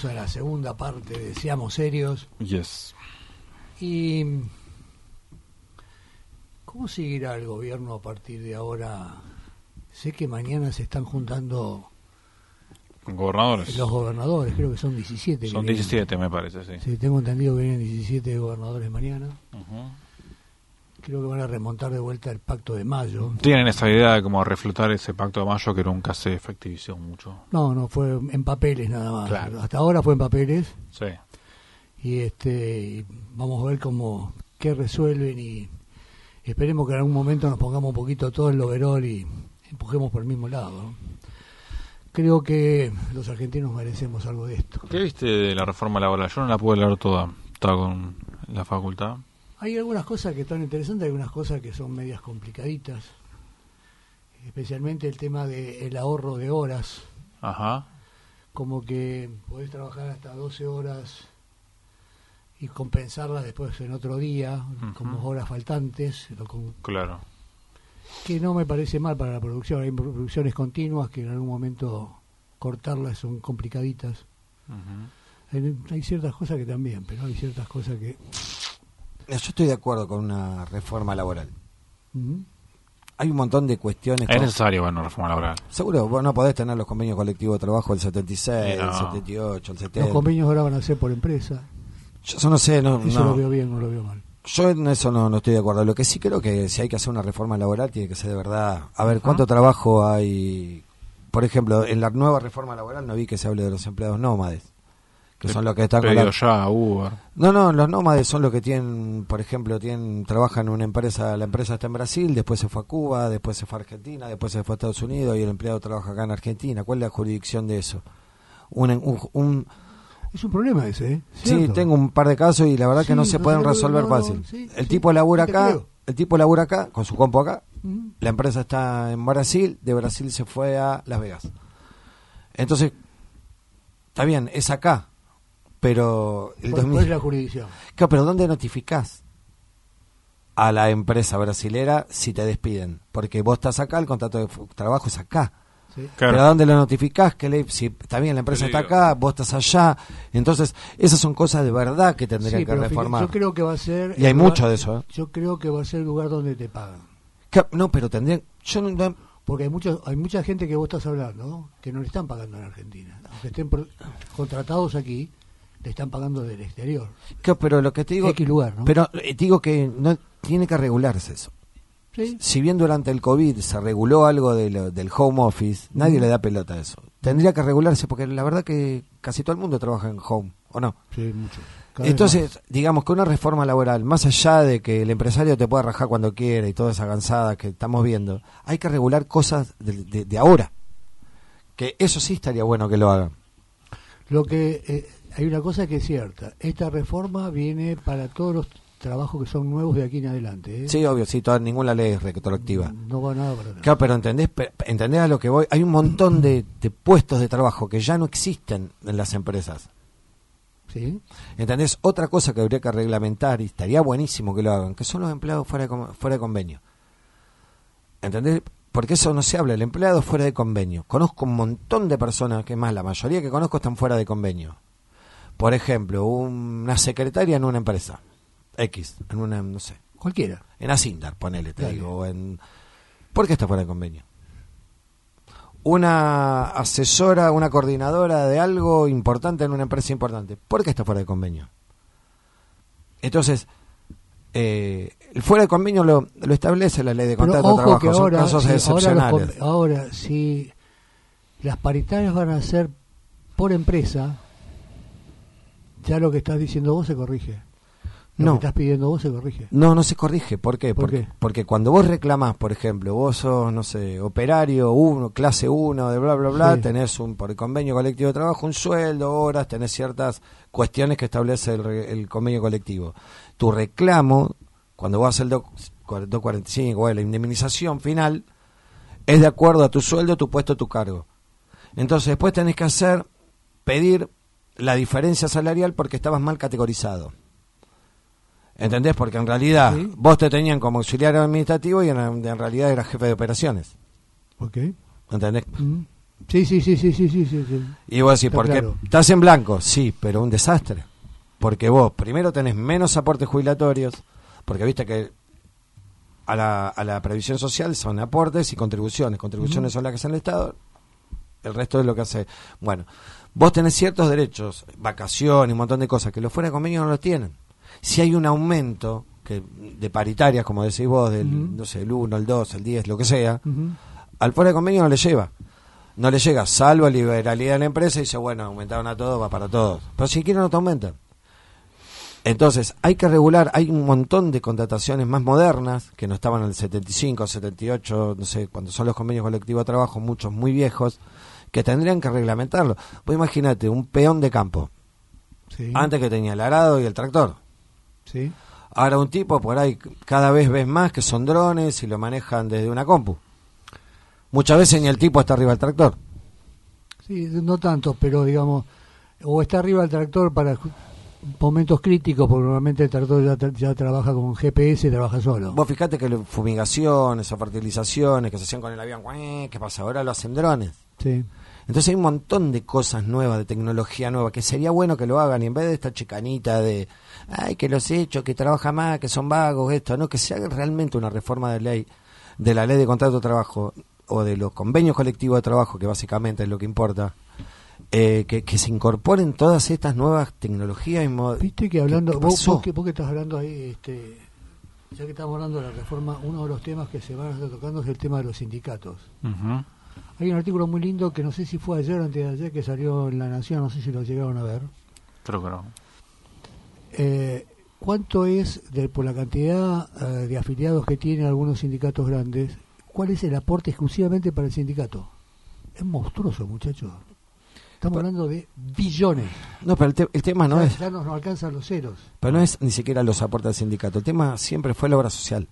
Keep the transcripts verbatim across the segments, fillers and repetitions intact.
Estamos en la segunda parte de Seamos Serios. Yes. ¿Y cómo seguirá el gobierno a partir de ahora? Sé que mañana se están juntando Gobernadores. los gobernadores, creo que son diecisiete. Son que diecisiete, me parece, sí. Sí, tengo entendido que vienen diecisiete gobernadores mañana. Uh-huh. Creo que van a remontar de vuelta el pacto de mayo. Tienen esa idea de como reflotar ese pacto de mayo que nunca se efectivizó mucho. No, no, fue en papeles nada más. Claro. Hasta ahora fue en papeles. Sí. Y este vamos a ver cómo qué resuelven y esperemos que en algún momento nos pongamos un poquito todo el overol y empujemos por el mismo lado, ¿no? Creo que los argentinos merecemos algo de esto. ¿Qué viste de la reforma laboral? Yo no la pude leer toda, estaba con la facultad. Hay algunas cosas que están interesantes, hay algunas cosas que son medias complicaditas, especialmente el tema del ahorro de horas. Ajá. Como que podés trabajar hasta doce horas y compensarlas después en otro día, uh-huh. como horas faltantes. Con, claro. Que no me parece mal para la producción. Hay producciones continuas que en algún momento cortarlas son complicaditas. Uh-huh. Hay, hay ciertas cosas que también, pero hay ciertas cosas que... Yo estoy de acuerdo con una reforma laboral. Uh-huh. Hay un montón de cuestiones. Es necesario, bueno, una reforma laboral. Seguro, vos no podés tener los convenios colectivos de trabajo del setenta y seis, no. del setenta y ocho, el setenta. Los convenios ahora van a ser por empresa. Yo eso no sé, no, eso no. lo veo bien, no lo veo mal. Yo en eso no, no estoy de acuerdo. Lo que sí creo que si hay que hacer una reforma laboral tiene que ser de verdad. A ver, ¿cuánto ¿Ah? trabajo hay? Por ejemplo, en la nueva reforma laboral no vi que se hable de los empleados nómades. Que son los que están con la... ya, Uber. No, no, los nómades son los que tienen, por ejemplo, tienen trabajan en una empresa, la empresa está en Brasil, después se fue a Cuba, después se fue a Argentina, después se fue a Estados Unidos y el empleado trabaja acá en Argentina. ¿Cuál es la jurisdicción de eso? Un... un, un es un problema ese, ¿eh? Sí, tengo un par de casos y la verdad sí, que no se no, pueden resolver no, no, fácil. Sí, el sí, tipo labura acá, creo. el tipo labura acá, con su compo acá, uh-huh. la empresa está en Brasil, de Brasil se fue a Las Vegas. Entonces, está bien, es acá. Pero el ¿Cuál, ¿Cuál es la jurisdicción? Claro, pero ¿dónde notificás a la empresa brasilera si te despiden? Porque vos estás acá, el contrato de trabajo es acá. Sí. Claro. Pero ¿dónde lo notificás? Que le, si está bien, la empresa está acá, vos estás allá. Entonces, esas son cosas de verdad que tendrían sí, que reformar. Yo creo que va a ser... Y hay lugar, mucho de eso. ¿eh? Yo creo que va a ser el lugar donde te pagan. No, pero tendrían... Yo no, Porque hay mucho, hay mucha gente que vos estás hablando, ¿no? Que no le están pagando en Argentina. Aunque estén por, contratados aquí, le están pagando del exterior. Claro, pero lo que te digo... X lugar, ¿no? Pero eh, digo que no tiene que regularse eso. ¿Sí? Si bien durante el COVID se reguló algo de lo, del home office, nadie mm. le da pelota a eso. Tendría que regularse porque la verdad que casi todo el mundo trabaja en home, ¿o no? Sí, mucho. Cada Entonces, digamos que una reforma laboral, más allá de que el empresario te pueda rajar cuando quiera y toda esa gansada que estamos viendo, hay que regular cosas de, de, de ahora. Que eso sí estaría bueno que lo hagan. Lo que eh, hay una cosa que es cierta. Esta reforma viene para todos los trabajos que son nuevos de aquí en adelante, ¿eh? Sí, obvio, sí, toda, ninguna ley es retroactiva. No va nada para atrás. Claro, pero entendés, entendés a lo que voy. Hay un montón de, de puestos de trabajo que ya no existen en las empresas. ¿Sí? ¿Entendés? Otra cosa que habría que reglamentar, y estaría buenísimo que lo hagan, que son los empleados fuera de, fuera de convenio. ¿Entendés? Porque eso no se habla, el empleado fuera de convenio. Conozco un montón de personas, que más la mayoría que conozco están fuera de convenio. Por ejemplo, una secretaria en una empresa X, en una, no sé. Cualquiera. En Asindar, ponele, te Dale. digo. En... ¿Por qué está fuera de convenio? Una asesora, una coordinadora de algo importante en una empresa importante. ¿Por qué está fuera de convenio? Entonces, eh, el fuera de convenio lo, lo establece la ley de contrato de trabajo. Son ahora, casos sí, excepcionales. Ahora, ahora, si las paritarias van a ser por empresa, ya lo que estás diciendo vos se corrige. Lo No. que estás pidiendo vos se corrige. No, no se corrige. ¿Por qué? ¿Por porque, qué? porque cuando vos reclamás, por ejemplo, vos sos, no sé, operario uno, clase uno, de bla, bla, bla, sí. tenés un, por el convenio colectivo de trabajo, un sueldo, horas, tenés ciertas cuestiones que establece el, el convenio colectivo. Tu reclamo, cuando vos haces el doscientos cuarenta y cinco, o la indemnización final, es de acuerdo a tu sueldo, tu puesto, tu cargo. Entonces después tenés que hacer, pedir la diferencia salarial porque estabas mal categorizado. ¿Entendés? Porque en realidad ¿Sí? vos te tenían como auxiliar administrativo y en, en realidad eras jefe de operaciones. Ok. ¿Entendés? Mm. Sí, sí, sí, sí, sí, sí, sí, sí. Y vos decís, Está ¿por qué? claro. Estás en blanco, sí, pero un desastre. Porque vos primero tenés menos aportes jubilatorios, porque viste que a la, a la previsión social son aportes y contribuciones. Contribuciones uh-huh. son las que hace el Estado, el resto es lo que hace. Bueno, vos tenés ciertos derechos, vacaciones, un montón de cosas, que los fuera de convenio no los tienen. Si hay un aumento que de paritarias, como decís vos, del uh-huh. no sé, el uno, el dos, el diez, lo que sea, uh-huh. al fuera de convenio no le lleva. No le llega, salvo liberalidad de la empresa y dice, bueno, aumentaron a todos, va para todos. Pero si quieren no te aumentan. Entonces, hay que regular, hay un montón de contrataciones más modernas, que no estaban en el setenta y cinco, setenta y ocho, no sé, cuando son los convenios colectivos de trabajo, muchos muy viejos, que tendrían que reglamentarlo. Vos imagínate, un peón de campo, sí. antes que tenía el arado y el tractor. Sí. Ahora un tipo, por ahí, cada vez ves más que son drones y lo manejan desde una compu. Muchas veces ni el tipo está arriba del tractor. Sí, no tanto, pero digamos, o está arriba del tractor para momentos críticos, porque normalmente el tractor ya, tra- ya trabaja con G P S y trabaja solo. Vos fijate que fumigaciones o fertilizaciones que se hacían con el avión, ¿qué pasa? Ahora lo hacen drones. Sí. Entonces hay un montón de cosas nuevas, de tecnología nueva, que sería bueno que lo hagan, y en vez de esta chicanita de, ay, que los he hecho, que trabaja más, que son vagos, esto, no, que se haga realmente una reforma de ley, de la ley de contrato de trabajo, o de los convenios colectivos de trabajo, que básicamente es lo que importa, eh, que, que se incorporen todas estas nuevas tecnologías. Y mod- Viste que hablando, ¿Qué vos, pasó? vos, que, vos que estás hablando ahí, este, ya que estamos hablando de la reforma, uno de los temas que se van a estar tocando es el tema de los sindicatos. Uh-huh. Hay un artículo muy lindo que no sé si fue ayer o antes de ayer, que salió en La Nación, no sé si lo llegaron a ver. Creo que no. Eh, ¿Cuánto es, de, por la cantidad eh, de afiliados que tienen algunos sindicatos grandes, cuál es el aporte exclusivamente para el sindicato? Es monstruoso, muchachos. Estamos hablando de billones. No, pero el, te- el tema no ya, es... ya nos, nos alcanzan los ceros. Pero no es ni siquiera los aportes del sindicato. El tema siempre fue la obra social.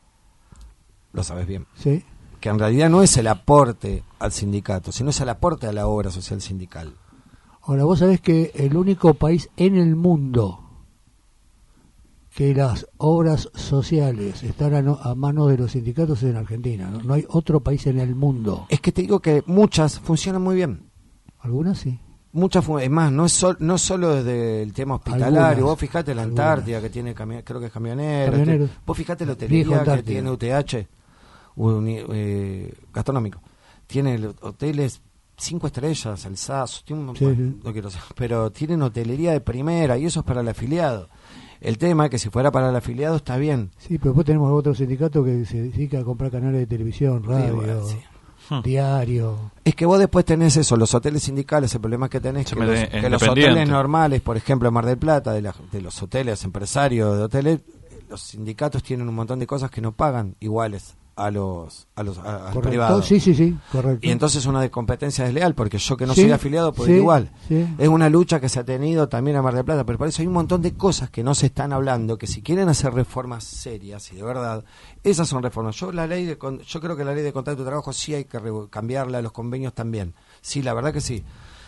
Lo sabes bien. Sí. Que en realidad no es el aporte al sindicato, sino es el aporte a la obra social sindical. Ahora, vos sabés que el único país en el mundo que las obras sociales están a, no, a mano de los sindicatos es en Argentina. ¿no? No hay otro país en el mundo. Es que te digo que muchas funcionan muy bien. Algunas sí. Muchas, fu- es más, no es sol- no solo desde el tema hospitalario. Algunas, Vos fijate la algunas. Antártida, que tiene cami- creo que es camionero. Camioneros. Te- vos fijate la Viejo hotelería que Antártida. tiene U T H, uni- eh, gastronómico. Tiene el- hoteles cinco estrellas, el S A S, tiene un- Sí, bueno, sí. no quiero saber, pero tienen hotelería de primera y eso es para el afiliado. El tema es que si fuera para el afiliado está bien. Sí, pero después tenemos otro sindicato que se dedica a comprar canales de televisión, radio, bueno, sí. diario. Es que vos después tenés eso, los hoteles sindicales, el problema que tenés Se que, me los, de- que los independiente. hoteles normales, por ejemplo en Mar del Plata, de, la- de los hoteles empresarios de hoteles, los sindicatos tienen un montón de cosas que no pagan iguales a los a los a- al Correcto. privado. Sí, sí, sí, correcto. Y entonces una de competencia desleal, porque yo que no Sí, soy afiliado puedo sí, ir igual. sí. Es una lucha que se ha tenido también a Mar del Plata, pero por eso hay un montón de cosas que no se están hablando, que si quieren hacer reformas serias y de verdad, esas son reformas. Yo la ley de con- yo creo que la ley de contrato de trabajo sí hay que re- cambiarla, los convenios también. Sí, la verdad que sí.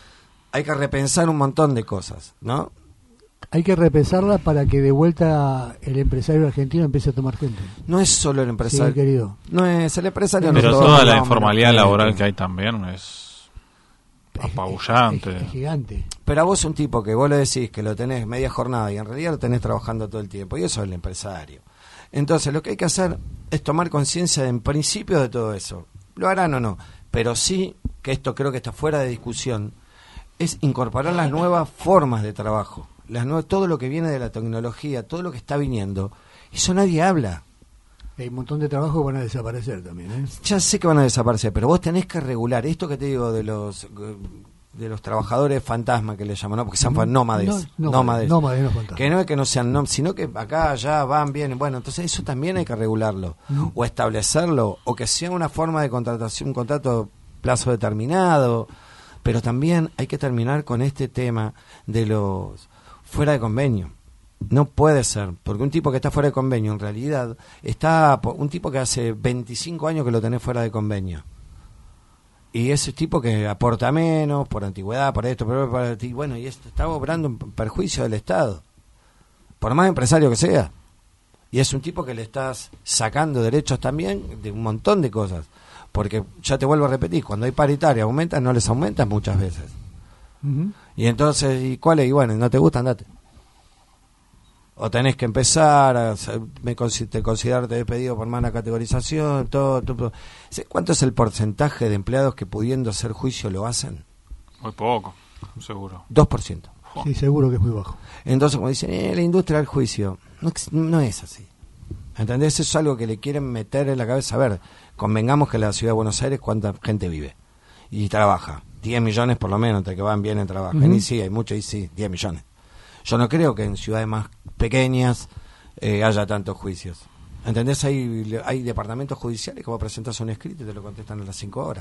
Hay que repensar un montón de cosas, ¿no? Hay que repensarla para que de vuelta el empresario argentino empiece a tomar gente. No es solo el Sí, empresario. querido. No es el empresario. Pero no toda todo, la no, informalidad no, laboral no. que hay también es Es- apabullante. Es, es gigante. Pero a vos un tipo que vos le decís que lo tenés media jornada y en realidad lo tenés trabajando todo el tiempo, y eso es el empresario. Entonces lo que hay que hacer es tomar conciencia en principio de todo eso. Lo harán o no, pero sí, que esto creo que está fuera de discusión, es incorporar las nuevas formas de trabajo, las nue- todo lo que viene de la tecnología, todo lo que está viniendo, eso nadie habla. Hay un montón de trabajos que van a desaparecer también. ¿eh? Ya sé que van a desaparecer, pero vos tenés que regular esto que te digo de los eh, de los trabajadores fantasma que le llaman, ¿no? Porque son fan- nómades, No, nómades. nómades, no fantasmas. Que no es que no sean nómades, sino que acá, allá, van, vienen. Bueno, entonces eso también hay que regularlo, Mm. o establecerlo, o que sea una forma de contratación, un contrato plazo determinado, pero también hay que terminar con este tema de los fuera de convenio. No puede ser, porque un tipo que está fuera de convenio, en realidad, está po- un tipo que hace veinticinco años que lo tenés fuera de convenio. Y ese tipo que aporta menos, por antigüedad, por esto, por, por- y bueno, y esto está obrando en perjuicio del Estado, por más empresario que sea. Y es un tipo que le estás sacando derechos también de un montón de cosas. Porque ya te vuelvo a repetir, cuando hay paritaria aumentan, no les aumentan muchas veces. Uh-huh. Y entonces, ¿y cuál es? Y bueno, no te gusta, andate. O tenés que empezar a me, te considerarte despedido por mala categorización, todo, todo. ¿Cuánto es el porcentaje de empleados que pudiendo hacer juicio lo hacen? Muy poco, seguro. dos por ciento. Sí, seguro que es muy bajo. Entonces, como dicen, eh, la industria del juicio, no, no es así. ¿Entendés? Eso es algo que le quieren meter en la cabeza. A ver, convengamos que en la ciudad de Buenos Aires, ¿cuánta gente vive? Y trabaja. diez millones por lo menos, entre que van, vienen, trabajan. Uh-huh. Y sí, hay mucho, y sí, diez millones. Yo no creo que en ciudades más pequeñas eh, haya tantos juicios. ¿Entendés? Hay, hay departamentos judiciales que vos presentás un escrito y te lo contestan a las cinco horas.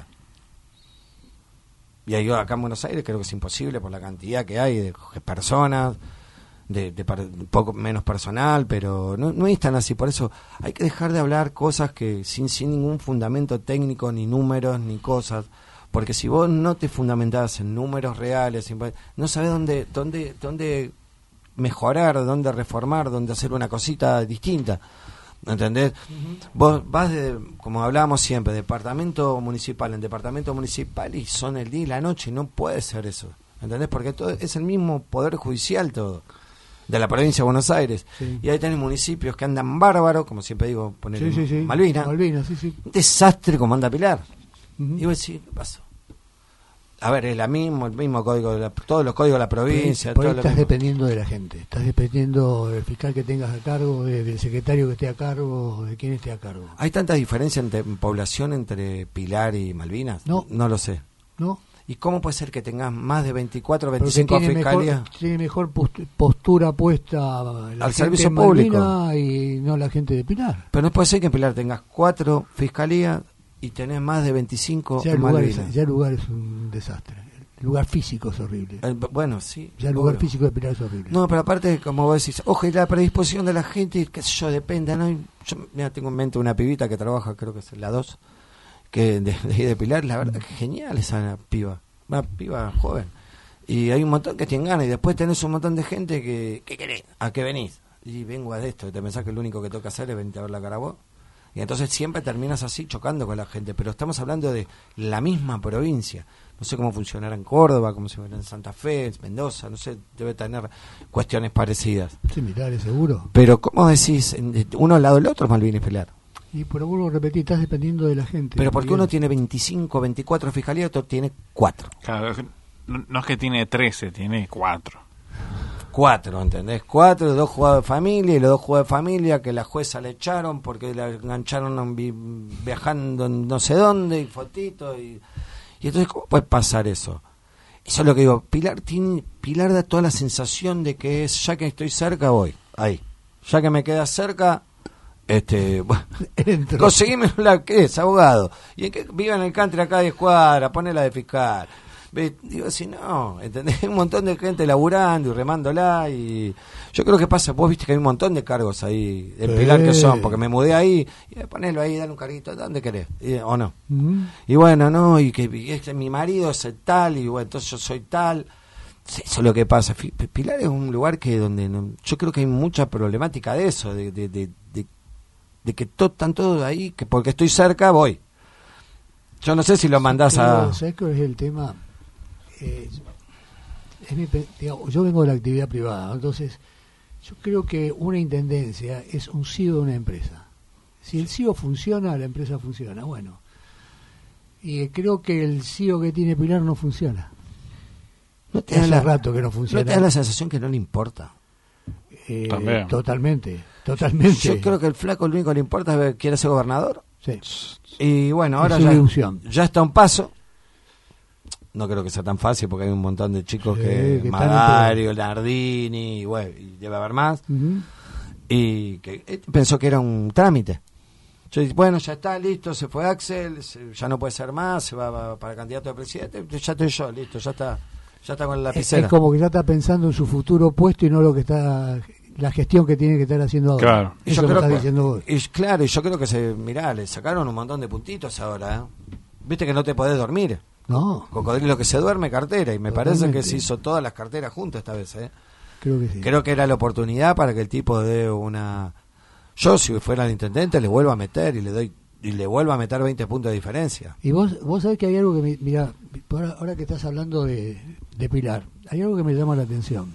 Y yo acá en Buenos Aires creo que es imposible por la cantidad que hay de personas, de, de, par, de poco menos personal, pero no, no es tan así. Por eso hay que dejar de hablar cosas que sin, sin ningún fundamento técnico, ni números, ni cosas. Porque si vos no te fundamentás en números reales, no sabés dónde, dónde, dónde mejorar, dónde reformar, dónde hacer una cosita distinta. ¿Entendés? Uh-huh. Vos vas, de, como hablábamos siempre, departamento municipal en departamento municipal y son el día y la noche, no puede ser eso. ¿Entendés? Porque todo es el mismo poder judicial todo, de la provincia de Buenos Aires. Sí. Y ahí tenés municipios que andan bárbaros, como siempre digo, poner sí, sí, sí. Malvinas. Malvina, sí, sí. Un desastre como anda Pilar. Uh-huh. Y vos decís, ¿qué pasó? A ver, es la mismo, el mismo código, de la, todos los códigos de la provincia. Por ahí, todo estás lo dependiendo de la gente, estás dependiendo del fiscal que tengas a cargo, de, del secretario que esté a cargo, de quién esté a cargo. ¿Hay tanta diferencia entre, en población entre Pilar y Malvinas? No. No lo sé. No. ¿Y cómo puede ser que tengas más de veinticuatro, veinticinco fiscalías? Tiene mejor postura puesta la al servicio público y no la gente de Pilar. Pero no puede ser que en Pilar tengas cuatro fiscalías y tenés más de veinticinco ya en Malvinas. Lugar, ya el lugar es un desastre. El lugar físico es horrible. El, bueno, sí. Ya el lugar obvio. Físico de Pilar es horrible. No, pero aparte, como vos decís, ojo, y la predisposición de la gente, qué sé yo, depende, ¿no? Yo mira, tengo en mente una pibita que trabaja, creo que es la dos, que de, de, de Pilar, la verdad que genial esa piba, una piba joven. Y hay un montón que tienen ganas, y después tenés un montón de gente que, ¿qué querés? ¿A qué venís? Y vengo a de esto, y te pensás que lo único que toca hacer es venir a ver la cara a vos. Y entonces siempre terminas así chocando con la gente, pero estamos hablando de la misma provincia. No sé cómo funcionará en Córdoba, cómo se verá en Santa Fe, Mendoza, no sé, debe tener cuestiones parecidas. Similares, seguro. Pero, ¿cómo decís? Uno al lado del otro, Malvinas y Pilar. Y por vuelvo a repetir, estás dependiendo de la gente. Pero porque uno tiene veinticinco, veinticuatro fiscalías, otro tiene cuatro. Claro, no, no es que tiene trece, tiene cuatro. Cuatro, ¿entendés? Cuatro, dos jugados de familia y los dos jugados de familia que la jueza le echaron porque la engancharon viajando en no sé dónde y fotitos y, y entonces ¿cómo puede pasar eso? Eso es lo que digo, Pilar tiene, Pilar da toda la sensación de que es ya que estoy cerca voy, ahí, ya que me queda cerca, este, bueno, conseguime la que es abogado y en que viva en el country acá de escuadra, ponela de fiscal. Digo así, no, ¿entendés? Hay un montón de gente laburando y remándola y yo creo que pasa, vos viste que hay un montón de cargos ahí de Pilar que son, porque me mudé ahí y ponelo ahí, dale un carguito, ¿dónde querés? Y, o no. Uh-huh. Y bueno, no, y que y es que mi marido es tal y bueno, entonces yo soy tal. Eso es lo que pasa. Pilar es un lugar que donde no, yo creo que hay mucha problemática de eso, de, de, de, de, de que to, están todos ahí, que porque estoy cerca voy. Yo no sé si lo mandás sí, a... ¿Sabes qué es el tema? Eh, es mi, digamos, yo vengo de la actividad privada, entonces yo creo que una intendencia es un C E O de una empresa. Si el C E O funciona, la empresa funciona. Bueno, y creo que el C E O que tiene Pilar no funciona. No te hace la, rato que no funciona. ¿No te da la sensación que no le importa? Eh, totalmente, totalmente. Yo creo que el flaco lo único que le importa es que quiere ser gobernador. Sí. Y bueno, ahora ya, ya está un paso. No creo que sea tan fácil porque hay un montón de chicos sí, que, que Magario, Nardini, y bueno, y debe haber más. Uh-huh. Y que eh, pensó que era un trámite. Yo dije, bueno, ya está, listo, se fue Axel, se, ya no puede ser más, se va, va para candidato a presidente, ya estoy yo, listo, ya está, ya está con la lapicera. Es, es como que ya está pensando en su futuro puesto y no lo que está, la gestión que tiene que estar haciendo ahora. Claro. Y yo creo que, diciendo y, claro, y yo creo que se, mirá, le sacaron un montón de puntitos ahora, ¿eh? Viste que no te podés dormir. No. Cocodrilo que se duerme, cartera. Y me Totalmente. Parece que se hizo todas las carteras juntas esta vez, ¿eh? Creo que sí. Creo que era la oportunidad para que el tipo dé una... Yo, si fuera el intendente, le vuelvo a meter y le doy y le vuelva a meter veinte puntos de diferencia. Y vos vos sabés que hay algo que me, mira, ahora, ahora que estás hablando de, de Pilar, hay algo que me llama la atención.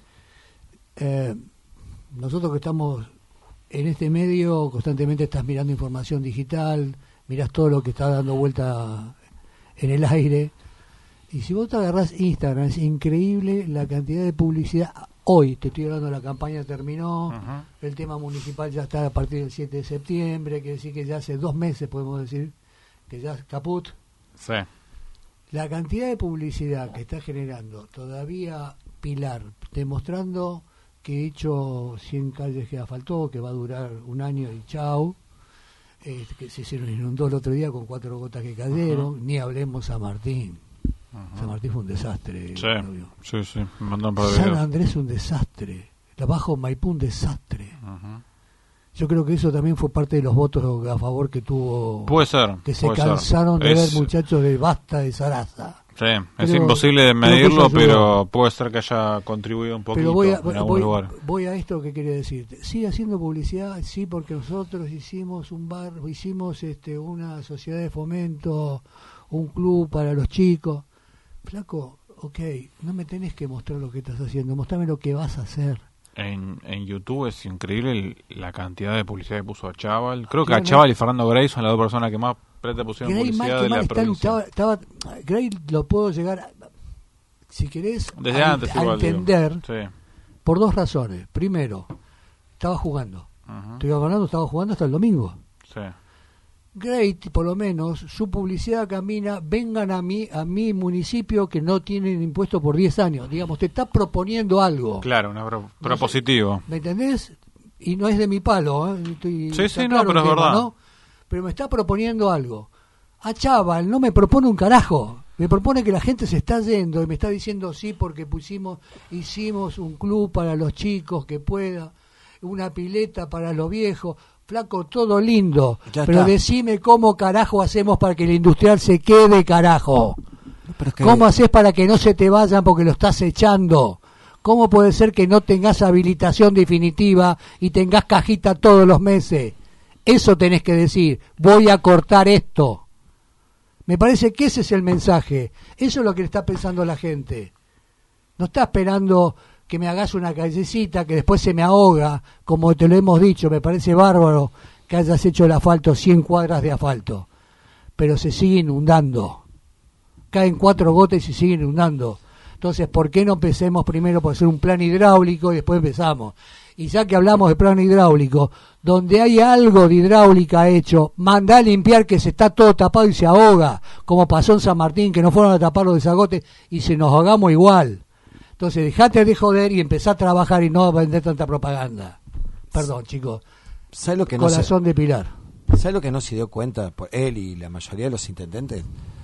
Eh, nosotros que estamos en este medio, constantemente estás mirando información digital, mirás todo lo que está dando vuelta en el aire, y si vos te agarrás Instagram, es increíble la cantidad de publicidad. Hoy, te estoy hablando, la campaña terminó, uh-huh. El tema municipal ya está a partir del siete de septiembre, quiere decir que ya hace dos meses, podemos decir, que ya es caput. Sí. La cantidad de publicidad que está generando todavía Pilar, demostrando que he hecho cien calles que asfaltó, que va a durar un año y chau, eh, que se, se nos inundó el otro día con cuatro gotas que cayeron, uh-huh. Ni hablemos San Martín. Uh-huh. San Martín fue un desastre. Sí, sí, sí. Me mandan para San videos. Andrés un desastre. La Bajo Maipú un desastre. Uh-huh. Yo creo que eso también fue parte de los votos a favor que tuvo. Puede ser. Que se puede cansaron ser. de Es... ver muchachos de Basta de Zaraza. Sí, pero, es imposible de medirlo, pero, pero puede ser que haya contribuido un poquito pero voy a, en algún voy, lugar. Voy a esto que quería decirte. Sigue haciendo publicidad, sí, porque nosotros hicimos un bar, hicimos este una sociedad de fomento, un club para los chicos. Flaco, ok, no me tenés que mostrar lo que estás haciendo, mostrame lo que vas a hacer. En, en YouTube es increíble el, la cantidad de publicidad que puso a Chaval. Creo que Claro, a Chaval y Fernando Grey son las dos personas que más plata pusieron Gray, publicidad mal, de mal la está, provincia. Estaba, estaba, Gray lo puedo llegar, a, si querés, Desde a, antes a igual, entender, sí. Por dos razones. Primero, estaba jugando. Uh-huh. Estoy hablando, estaba jugando hasta el domingo. Sí. Great, por lo menos, su publicidad camina, vengan a mi, a mi municipio que no tienen impuesto por diez años. Digamos, te está proponiendo algo. Claro, una pro, propositivo. ¿Me entendés? Y no es de mi palo, ¿eh? Estoy, sí, sí, claro no, pero es tema, verdad. ¿no? Pero me está proponiendo algo. A Chaval no me propone un carajo. Me propone que la gente se está yendo y me está diciendo sí porque pusimos, hicimos un club para los chicos que pueda, una pileta para los viejos. Flaco, todo lindo, ya pero está. Decime cómo carajo hacemos para que el industrial se quede, carajo. Pero es que... ¿Cómo haces para que no se te vayan porque lo estás echando? ¿Cómo puede ser que no tengas habilitación definitiva y tengas cajita todos los meses? Eso tenés que decir, voy a cortar esto. Me parece que ese es el mensaje. Eso es lo que está pensando la gente. No está esperando que me hagas una callecita que después se me ahoga, como te lo hemos dicho. Me parece bárbaro que hayas hecho el asfalto, cien cuadras de asfalto, pero se sigue inundando. Caen cuatro gotas y se sigue inundando. Entonces, ¿por qué no empecemos primero por hacer un plan hidráulico y después empezamos? Y ya que hablamos de plan hidráulico, donde hay algo de hidráulica hecho, mandá a limpiar que se está todo tapado y se ahoga, como pasó en San Martín, que no fueron a tapar los desagotes y se nos ahogamos igual. Entonces, dejate de joder y empezá a trabajar y no a vender tanta propaganda. Perdón, chicos. ¿Sabes lo que no Corazón se, de Pilar. ¿Sabes lo que no se dio cuenta por él y la mayoría de los intendentes?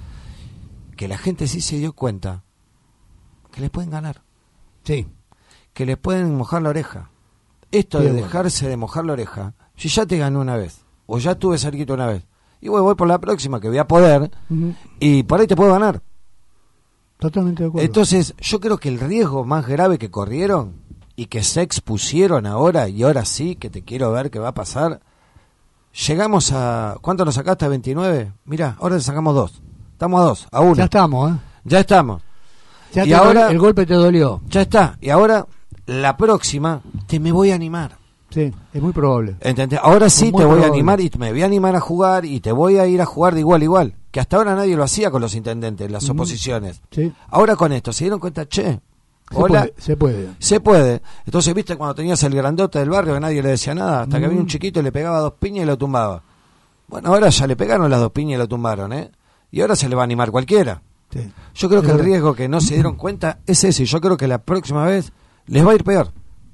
Que la gente sí se dio cuenta que les pueden ganar. Sí. Que les pueden mojar la oreja. Esto sí, de bueno. dejarse de mojar la oreja, si ya te ganó una vez, o ya estuve cerquita una vez, y voy, voy por la próxima que voy a poder, uh-huh. y por ahí te puedo ganar. Totalmente de acuerdo. Entonces, yo creo que el riesgo más grave que corrieron y que se expusieron ahora, y ahora sí que te quiero ver qué va a pasar, llegamos a... ¿Cuánto nos sacaste? ¿A veintinueve? Mirá, ahora le sacamos dos. Estamos a dos, a uno. Ya estamos, ¿eh? Ya estamos. Ya y te ahora dolió, el golpe te dolió. Ya está. Y ahora, la próxima, te me voy a animar. Sí, es muy probable. ¿Entendés? Ahora sí te voy probable. a animar y me voy a animar a jugar y te voy a ir a jugar de igual a igual. Que hasta ahora nadie lo hacía con los intendentes, las mm. oposiciones. Sí. Ahora con esto, ¿se dieron cuenta? Che, se hola. Puede, se puede. Se puede. Entonces, ¿viste cuando tenías el grandote del barrio que nadie le decía nada? Hasta mm. que había un chiquito y le pegaba dos piñas y lo tumbaba. Bueno, ahora ya le pegaron las dos piñas y lo tumbaron, ¿eh? Y ahora se le va a animar cualquiera. Sí. Yo creo que Pero... el riesgo que no se dieron cuenta es ese. Y yo creo que la próxima vez les va a ir peor.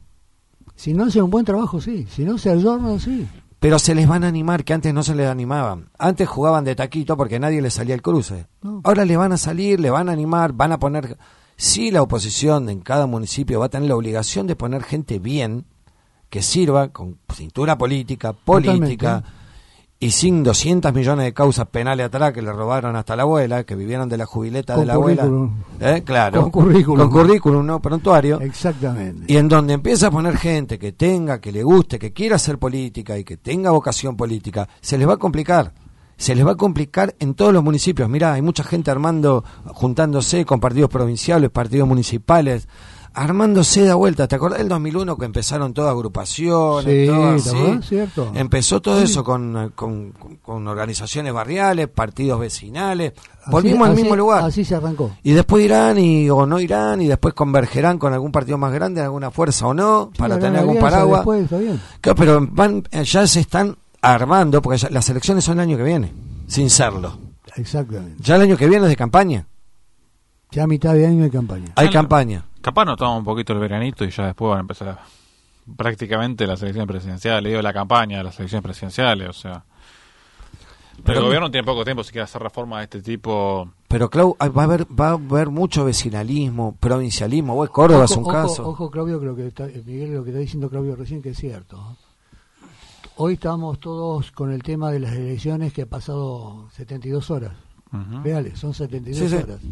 Si no hacen un buen trabajo, sí. Si no se adornan, sí. Pero se les van a animar, que antes no se les animaban. Antes jugaban de taquito porque nadie les salía el cruce. No. Ahora le van a salir, le van a animar, van a poner... Sí, la oposición en cada municipio va a tener la obligación de poner gente bien, que sirva, con cintura política, política... Totalmente. y sin doscientos millones de causas penales atrás que le robaron hasta la abuela, que vivieron de la jubileta Con de la abuela. ¿Eh? Claro. Con currículum. Con currículum, no prontuario. Exactamente. Y en donde empieza a poner gente que tenga, que le guste, que quiera hacer política y que tenga vocación política, se les va a complicar. Se les va a complicar en todos los municipios. Mirá, hay mucha gente armando, juntándose con partidos provinciales, partidos municipales, armándose de vuelta. ¿Te acordás del dos mil uno que empezaron todas agrupaciones? Sí, todas, ¿sí? ¿sí? ¿Cierto? Empezó todo Sí. eso con, con, con organizaciones barriales, partidos vecinales. Volvimos Así- al mismo así- lugar. Así se arrancó. Y después irán y, o no irán y después convergerán con algún partido más grande, alguna fuerza o no, Sí, para harán tener algún alianza paraguas. después, está bien. Claro, pero van, ya se están armando, porque ya, las elecciones son el año que viene, sin serlo. Exactamente. Ya el año que viene es de campaña. Ya a mitad de año de campaña. Hay Ah, no. campaña. Capaz nos tomamos un poquito el veranito y ya después van a empezar a- prácticamente las elecciones presidenciales, digo la campaña de las elecciones presidenciales, o sea. Pero- el gobierno tiene poco tiempo si quiere hacer reformas de este tipo. Pero Clau, hay- va a haber va a haber mucho vecinalismo, provincialismo. Vos, Córdoba es un ojo, caso. Ojo, Claudio, que lo que está, Miguel, lo que está diciendo Claudio recién, que es cierto. ¿no? Hoy estamos todos con el tema de las elecciones que ha pasado setenta y dos horas. Ujú. Reales, son setenta y dos Sí, sí. horas.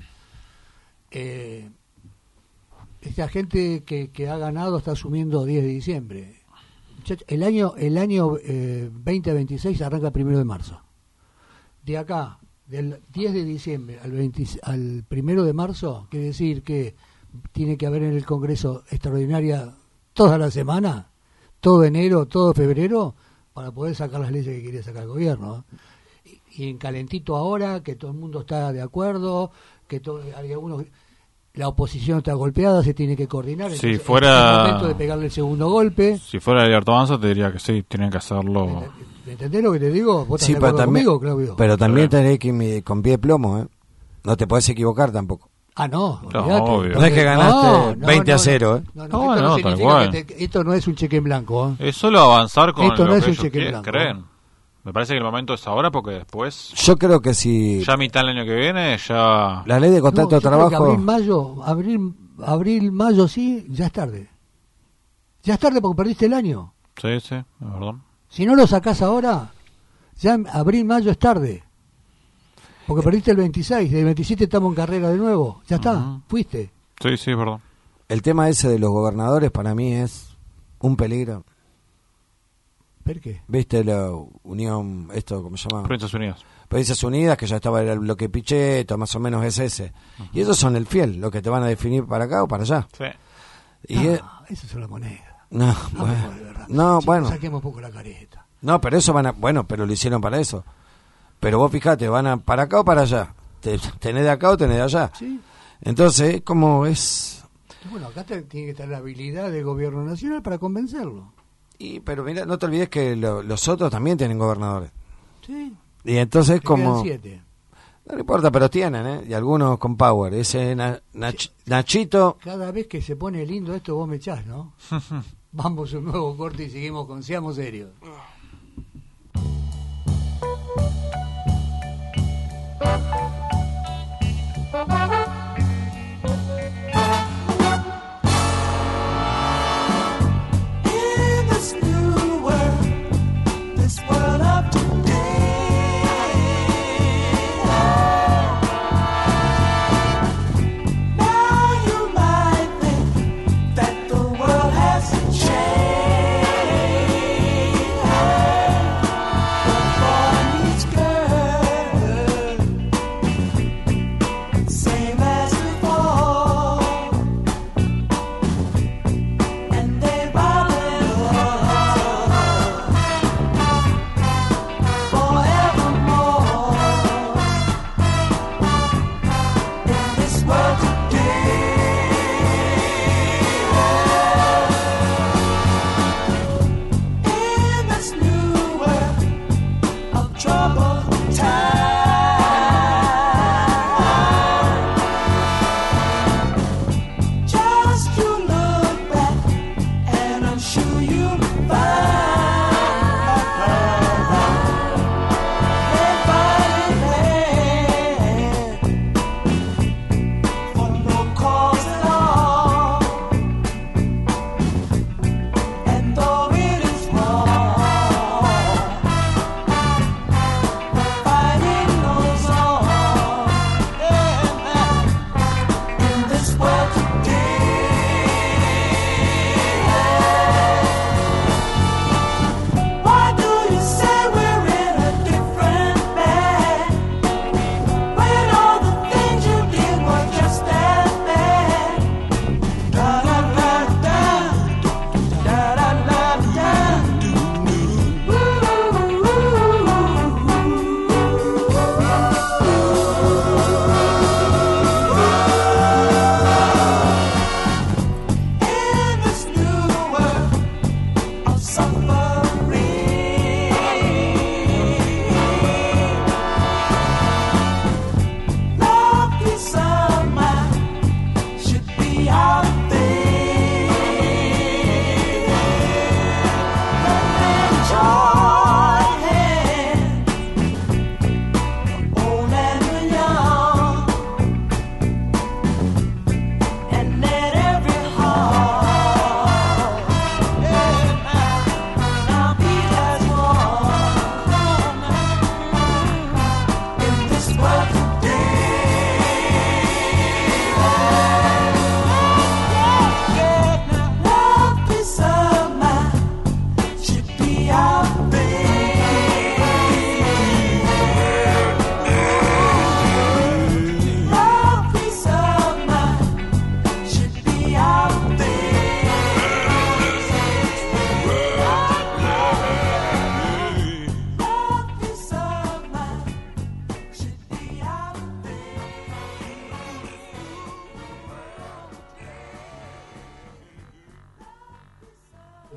Eh, esta gente que, que ha ganado está asumiendo diez de diciembre. Muchacho, el año el año eh, veinte veintiséis arranca el primero de marzo. De acá, del diez de diciembre al, veinte, al primero de marzo, quiere decir que tiene que haber en el Congreso extraordinaria toda la semana, todo enero, todo febrero, para poder sacar las leyes que quiere sacar el gobierno. Y, y en calentito ahora, que todo el mundo está de acuerdo, que todo, hay algunos... La oposición está golpeada, se tiene que coordinar. Si entonces, fuera- es el momento de pegarle el segundo golpe. Si fuera Alberto Avanza te diría que sí, tienen que hacerlo. ¿Me entendés lo que te digo? ¿Vos estás Sí, de pero acuerdo también, conmigo, Claudio? pero también Claro. tenés que ir mi- con pie de plomo, ¿eh? No te podés equivocar tampoco. Ah, no, No, olvidate. obvio. No es que ganaste No, no, veinte a no, cero, ¿eh? No, no, No, esto, no, no tal significa cual. que te- esto no es un cheque en blanco. ¿eh? Es solo avanzar con Esto lo no es que un ellos cheque en quieren- blanco. creen. Me parece que el momento es ahora porque después, Yo creo que si ya a mitad del año que viene, ya... la ley de No, contrato yo de creo que trabajo... abril, mayo, abril, abril, mayo, sí, ya es tarde. Ya es tarde porque perdiste el año. Sí, sí, es verdad. Si no lo sacás ahora, ya en abril, mayo es tarde. Porque perdiste el veintiséis, del veintisiete estamos en carrera de nuevo. Ya está, Ujú. fuiste. Sí, sí, es verdad. El tema ese de los gobernadores para mí es un peligro. ¿Por qué? ¿Viste la unión, esto, cómo se llama? Provincias Unidas. Provincias Unidas, que ya estaba el bloque Pichetto, más o menos es ese. Y esos son el fiel, lo que te van a definir para acá o para allá. Sí. Y no, es- eso es una moneda. no, Hablemos bueno, de verdad. no, Chicos, bueno, saquemos un poco la careta. no, pero eso van a, bueno, pero lo hicieron para eso. Pero vos fijate, van a para acá o para allá. Te, tenés de acá o tenés de allá. Sí. Entonces, como es... Y bueno, acá te- tiene que estar la habilidad del gobierno nacional para convencerlo. Y, pero mira, no te olvides que lo- los otros también tienen gobernadores. Sí. Y entonces Te quedan como... siete. No le importa, pero tienen, ¿eh? Y algunos con power. Ese Na- Nach- Nachito... Cada vez que se pone lindo esto vos me echás, ¿no? Vamos a un nuevo corte y seguimos con Seamos Serios. In this new world, this world of today, now you might think that the world has changed.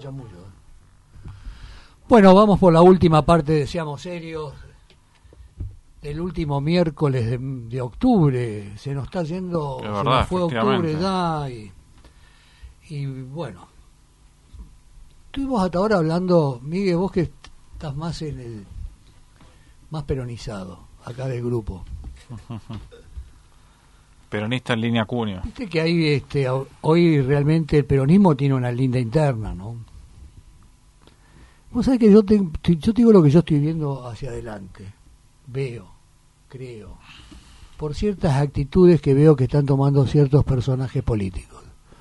chamullo. ¿eh? Bueno, vamos por la última parte de Seamos Serios. El último miércoles de, de octubre. Se nos está yendo. Es se verdad, nos fue octubre efectivamente. ya. Y, y bueno. Estuvimos hasta ahora hablando, Miguel, vos que estás más en el. Más peronizado, acá del grupo. Peronista en línea Cunio. Viste que hay, este, hoy realmente el peronismo tiene una linda interna, ¿no? Vos sabés que yo te, te- yo te digo lo que yo estoy viendo hacia adelante. Veo, creo, por ciertas actitudes que veo que están tomando ciertos personajes políticos.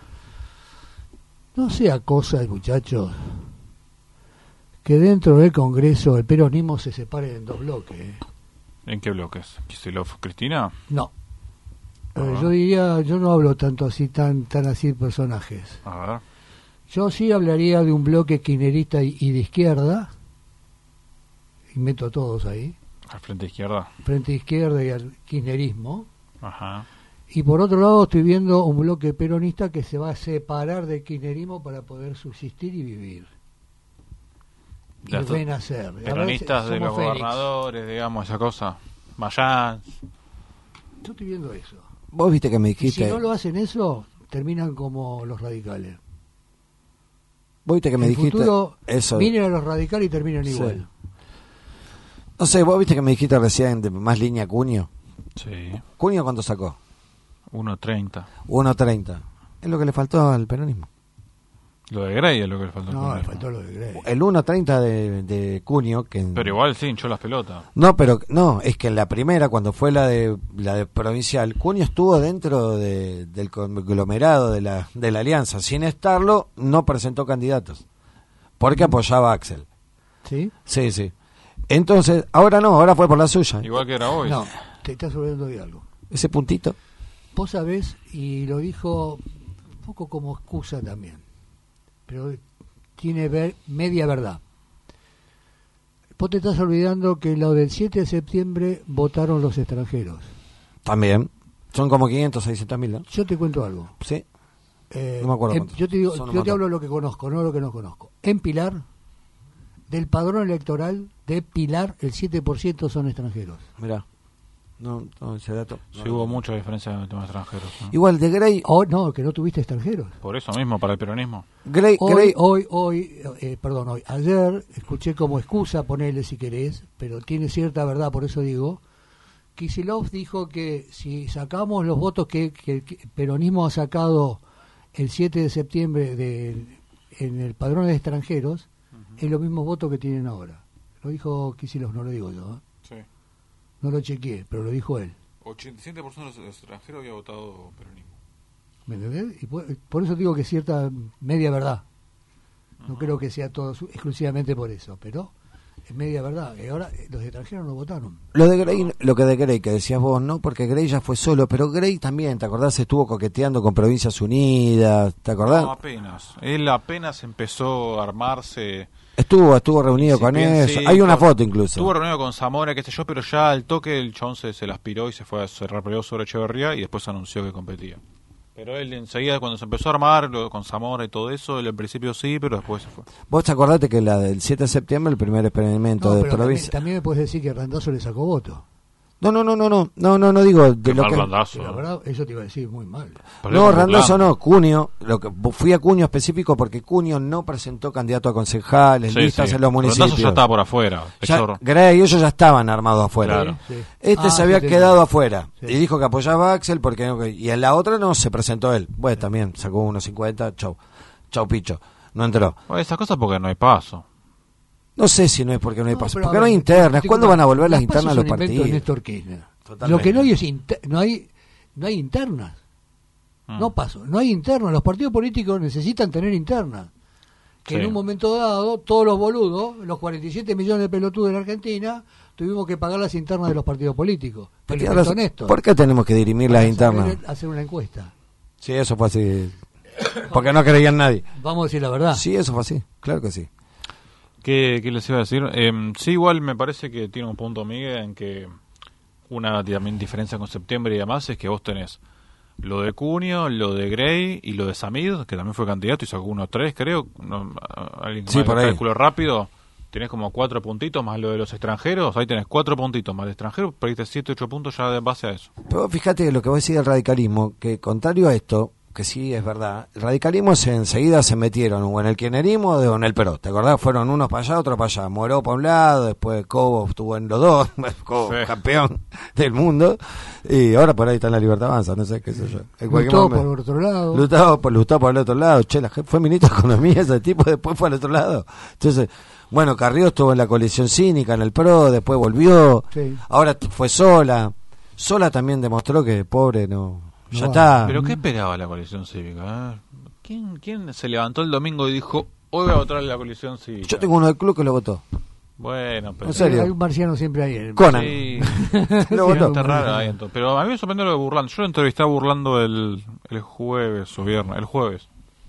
No sea cosa, muchachos, que dentro del Congreso el peronismo se separe en dos bloques, ¿eh? ¿En qué bloques? ¿Kicillof, Cristina? No. Eh, Ah. yo diría, yo no hablo tanto así, tan, tan así de personajes. A ver. Yo sí hablaría de un bloque kirchnerista y, y de izquierda, y meto a todos ahí, Al frente izquierda. frente izquierda y al kirchnerismo, Ajá. y por otro lado estoy viendo un bloque peronista que se va a separar del kirchnerismo para poder subsistir y vivir. Y Ya está. renacer. A ver, Peronistas de somos los Fénix. gobernadores, digamos, esa cosa. Mayans. Yo estoy viendo eso. Vos viste que me Y dijiste, si no lo hacen eso, terminan como los radicales. vos viste que me el dijiste futuro eso. vienen a los radicales y terminan Sí. igual. No sé, vos viste que me dijiste recién de más línea Cunio. Sí. ¿Cunio cuánto sacó? uno treinta. uno treinta. Es lo que le faltó al peronismo. Lo de Grey es lo que le faltó. al No, le peronismo. faltó lo de Grey. El uno treinta de, de Cunio, que Pero igual sí hinchó las pelotas. no, pero no, es que en la primera, cuando fue la de la de provincial, Cunio estuvo dentro de, del conglomerado de la de la alianza. Sin estarlo, no presentó candidatos, porque apoyaba a Axel. ¿Sí? Sí, sí. Entonces, ahora no, ahora fue por la suya. Igual que era hoy. No, te estás olvidando de algo. Ese puntito. Vos sabés, y lo dijo un poco como excusa también, pero tiene ver, media verdad. Vos te estás olvidando que lo del siete de septiembre votaron los extranjeros. También. Son como quinientos, seiscientos mil, ¿no? Yo te cuento algo. Sí. Eh, No me acuerdo en- cuántos. yo te digo, Son un yo te montón. hablo de lo que conozco, no de lo que no conozco. En Pilar, del padrón electoral de Pilar, el siete por ciento son extranjeros. Mirá. No, no, ese dato. Sí no. hubo mucha diferencia en el tema extranjeros. ¿no? Igual de Grey, Oh, no, que no tuviste extranjeros. Por eso mismo, para el peronismo. Grey, Hoy, Grey, hoy, hoy, eh, perdón, hoy, ayer escuché como excusa, ponele si querés, pero tiene cierta verdad, por eso digo, Kicillof dijo que si sacamos los votos que, que el peronismo ha sacado el siete de septiembre de, en el padrón de extranjeros, es los mismos votos que tienen ahora. Lo dijo Kicillof, no lo digo yo, ¿eh? Sí. No lo chequeé, pero lo dijo él. ochenta y siete por ciento de los extranjeros había votado peronismo. ¿Me entendés? Y por, por eso digo que cierta media verdad. No creo que sea todo su- exclusivamente por eso, pero es media verdad. Y ahora eh, los extranjeros no votaron. lo de Grey, lo que de Grey que decías vos, no, porque Grey ya fue solo, pero Grey también, ¿te acordás? Estuvo coqueteando con Provincias Unidas, ¿te acordás? No, apenas. Él apenas empezó a armarse. Estuvo, estuvo reunido Si con bien eso. sí, Hay una con- foto incluso. Estuvo reunido con Zamora, qué sé yo, pero ya al toque el chabón se, se la aspiró y se fue a se repeleó sobre Echeverría y después anunció que competía. Pero él enseguida, cuando se empezó a armar lo, con Zamora y todo eso, él al principio sí, pero después se fue. Vos te acordate que la del siete de septiembre, el primer experimento No, de pero también, provincia. también me puedes decir que Randazzo le sacó voto. No, no, no, no, no, no, no, no digo de Qué lo mal que. randazo. Que la verdad, eso te iba a decir muy mal. Perdió No, con Randazzo Buclán. no, Cunio, lo que fui a Cunio específico porque Cunio no presentó candidato a concejales, Sí, listas sí. en los municipios. Randazo ya estaba por afuera. Ya, Exor. Grey, ellos ya estaban armados afuera. Claro. Sí, sí. Este Ah, se había sí, te quedado entiendo. afuera Sí. y dijo que apoyaba a Axel porque no- y en la otra no se presentó él. Bueno, también sacó unos cincuenta, chau, chau picho, no entró. Bueno, esas cosas porque no hay paso. No sé si no es porque no hay No, paso, pero porque a no ver, hay internas. te- ¿Cuándo te- van a volver las las pasos internas a los son invento de partidos? Néstor Kirchner. Totalmente. Lo que no hay es inter- no hay no hay internas. Mm. No paso, no hay internas. Los partidos políticos necesitan tener internas. Que Sí. en un momento dado, todos los boludos, los cuarenta y siete millones de pelotudos en Argentina, tuvimos que pagar las internas de los partidos políticos. Que Tiene les razón. inventó Néstor. ¿Por qué tenemos que dirimir las Para internas? saber- hacer una encuesta. Sí, eso fue así. Porque no creían nadie. Vamos a decir la verdad. Sí, eso fue así, claro que sí. ¿Qué, qué les iba a decir? Eh, sí, igual me parece que tiene un punto, Miguel, en que una también diferencia con septiembre y demás es que vos tenés lo de Cunio, lo de Grey y lo de Samid, que también fue candidato y sacó uno tres, creo. No, alguien Sí, más por el ahí. cálculo rápido. Tenés como cuatro puntitos más lo de los extranjeros. Ahí tenés cuatro puntitos más de extranjeros. Perdiste siete, ocho puntos ya en base a eso. Pero fíjate que lo que vos decís del radicalismo, que contrario a esto, que sí es verdad, el radicalismo se enseguida se metieron o en el kirchnerismo o en el Perón. ¿Te acordás? Fueron unos para allá, otros para allá. Moró para un lado, después Cobo estuvo en los dos, Cobo Sí. campeón del mundo, y ahora por ahí está en la Libertad Avanza, no sé qué sé yo. En cualquier Lutó momento. por otro lado. Lutó por, lutó por el otro lado. Che, la gente fue ministro de Economía ese tipo, después fue al otro lado. Entonces, bueno, Carrió estuvo en la coalición cínica, en el P R O, después volvió, Sí. ahora t- fue Sola. Sola también demostró que pobre no, No ya va. está. ¿Pero qué esperaba la coalición cívica? eh? ¿Quién, ¿Quién se levantó el domingo y dijo, hoy voy a votar en la coalición cívica? Yo tengo uno del club que lo votó. Bueno, pero... ¿En serio? Hay un marciano siempre ahí. en- Conan. Sí, Lo Sí, votó. está raro ahí, entonces. Pero a mí me sorprendió lo de Burlando. Yo lo entrevisté a Burlando el, el jueves o viernes, el jueves.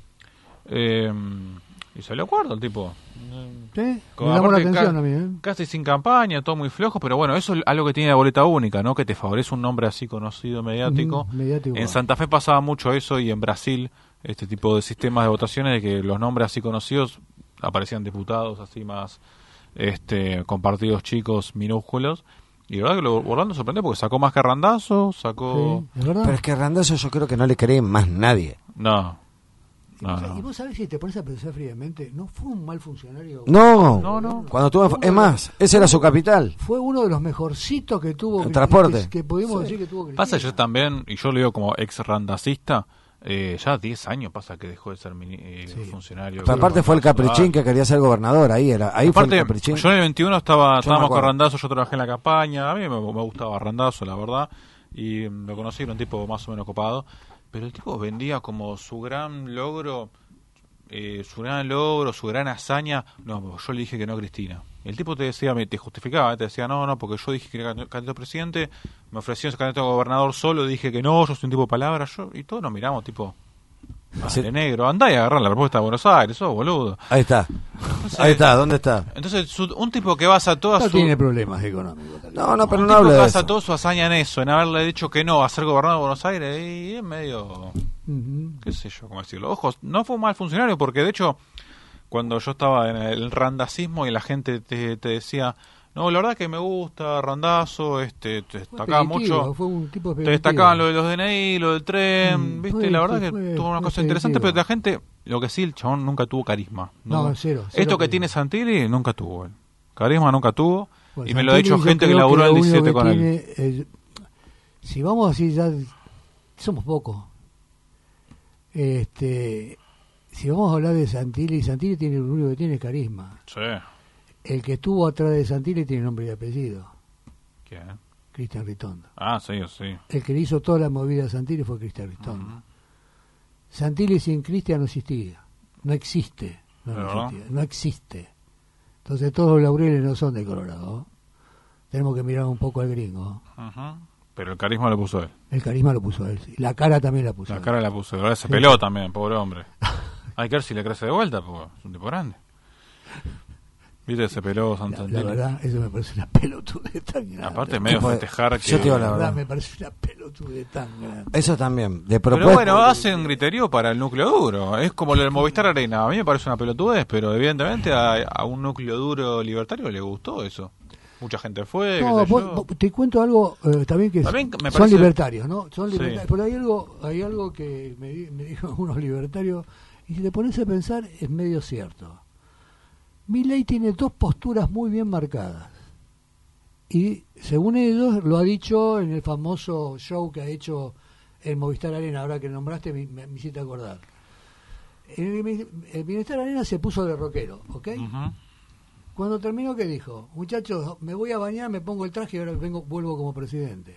Eh, y salió cuarto el tipo. Sí, me Como llamó la aparte atención ca- a mí. ¿eh? Casi sin campaña, todo muy flojo, pero bueno, eso es algo que tiene la boleta única, ¿no? Que te favorece un nombre así conocido, mediático. Ujú, mediático. En Santa Fe pasaba mucho eso y en Brasil, este tipo de sistemas de votaciones de que los nombres así conocidos aparecían diputados así más este con partidos chicos minúsculos. Y la verdad que lo Orlando sorprendió porque sacó más que Randazzo, sacó... Sí, es verdad. Pero es que Randazzo yo creo que no le cree más nadie. No, no, O sea, no. Y vos sabés, si te pones a pensar fríamente, no fue un mal funcionario. No, No, no. cuando tuvo, es más, ese era su capital. Fue uno de los mejorcitos que tuvo. El que- transporte. Que, que pudimos decir que tuvo Cristina. Pasa yo también, y yo lo digo como ex randacista, eh, ya diez años pasa que dejó de ser mini- eh, Sí. funcionario. Pero aparte fue el Caprichín que quería ser gobernador, ahí era, ahí fue el Aparte, Caprichín. yo en el veintiuno estaba, estábamos con acuerdo. Randazzo, yo trabajé en la campaña, a mí me, me gustaba Randazzo, la verdad, y mm, lo conocí, era un tipo más o menos copado, pero el tipo vendía como su gran logro, eh, su gran logro, su gran hazaña, no, yo le dije que no a Cristina. El tipo te decía, me- te justificaba, te decía, no, no, porque yo dije que era candidato candidato a presidente, me ofreció ese candidato a gobernador solo, dije que no, yo soy un tipo de palabra, yo, y todos nos miramos, tipo, Sí. de negro, andá y agarrá la propuesta de Buenos Aires, sos boludo. Ahí está, Entonces, ahí está, ¿dónde está? Entonces, su- un tipo que basa toda No su... tiene problemas económicos. tal vez. No, no, pero un no tipo hablo que de basa eso. toda su hazaña en eso, en haberle dicho que no a ser gobernador de Buenos Aires, y es medio, Ujú. qué sé yo, cómo decirlo. Ojos, no fue un mal funcionario, porque de hecho, cuando yo estaba en el randacismo y la gente te, te decía, no, la verdad que me gusta Randazzo, este, te Fue destacaba expeditivo, mucho, Fue un tipo te expeditivo. destacaban lo de los D N I, lo del tren, Mm, viste, fue- la verdad fue- que fue- tuvo una fue cosa interesante, pero expeditivo. la gente, lo que sí, el chabón nunca tuvo carisma. No, cero, cero Esto que carisma. tiene Santilli, nunca tuvo él. Carisma nunca tuvo, Bueno, y me lo ha Santilli, dicho yo gente que creo laburó lo el único diecisiete que con él. tiene es- si vamos así, ya somos pocos. Este, si vamos a hablar de Santilli, Santilli tiene lo único que tiene es carisma. Sí. El que estuvo atrás de Santilli tiene nombre y apellido, ¿Quién? Cristian Ritondo. Ah, sí, sí. El que le hizo toda la movida a Santilli fue Cristian Ritondo. Ujú. Santilli sin Cristian no existía, no existe, no, no ¿De verdad? existía, no existe. Entonces todos los laureles no son de Colorado. Tenemos que mirar un poco al gringo. Ujú. Pero el carisma lo puso él. El carisma lo puso él, sí. La cara también la puso La él. cara la puso. Ahora se Sí. peló también, pobre hombre. Hay que ver si le crece de vuelta, porque es un tipo grande. ¿Viste? Se peló La, Santilli. la verdad, eso me parece una pelotudez tan grande. Aparte, medio Tipo de- festejar que... yo te digo la La verdad, verdad. me parece una pelotudez tan grande. Eso también, de Pero propuesta. bueno, hace un griterío para el núcleo duro. Es como lo del Movistar Arena. A mí me parece una pelotudez, pero evidentemente a, a un núcleo duro libertario le gustó eso. Mucha gente fue, No, qué sé vos- yo. vos- te cuento algo eh, también que También me son parece- libertarios, ¿no? Son Sí. libertarios. Pero hay algo, hay algo que me, di- me dijo unos libertarios, y si te pones a pensar, es medio cierto. Milei tiene dos posturas muy bien marcadas. Y según ellos, lo ha dicho en el famoso show que ha hecho el Movistar Arena, ahora que nombraste, me, me- me hiciste acordar. En el, el Movistar Arena se puso de rockero, ¿ok? Ujú. Cuando terminó, ¿qué dijo? Muchachos, me voy a bañar, me pongo el traje y ahora vengo, vuelvo como presidente.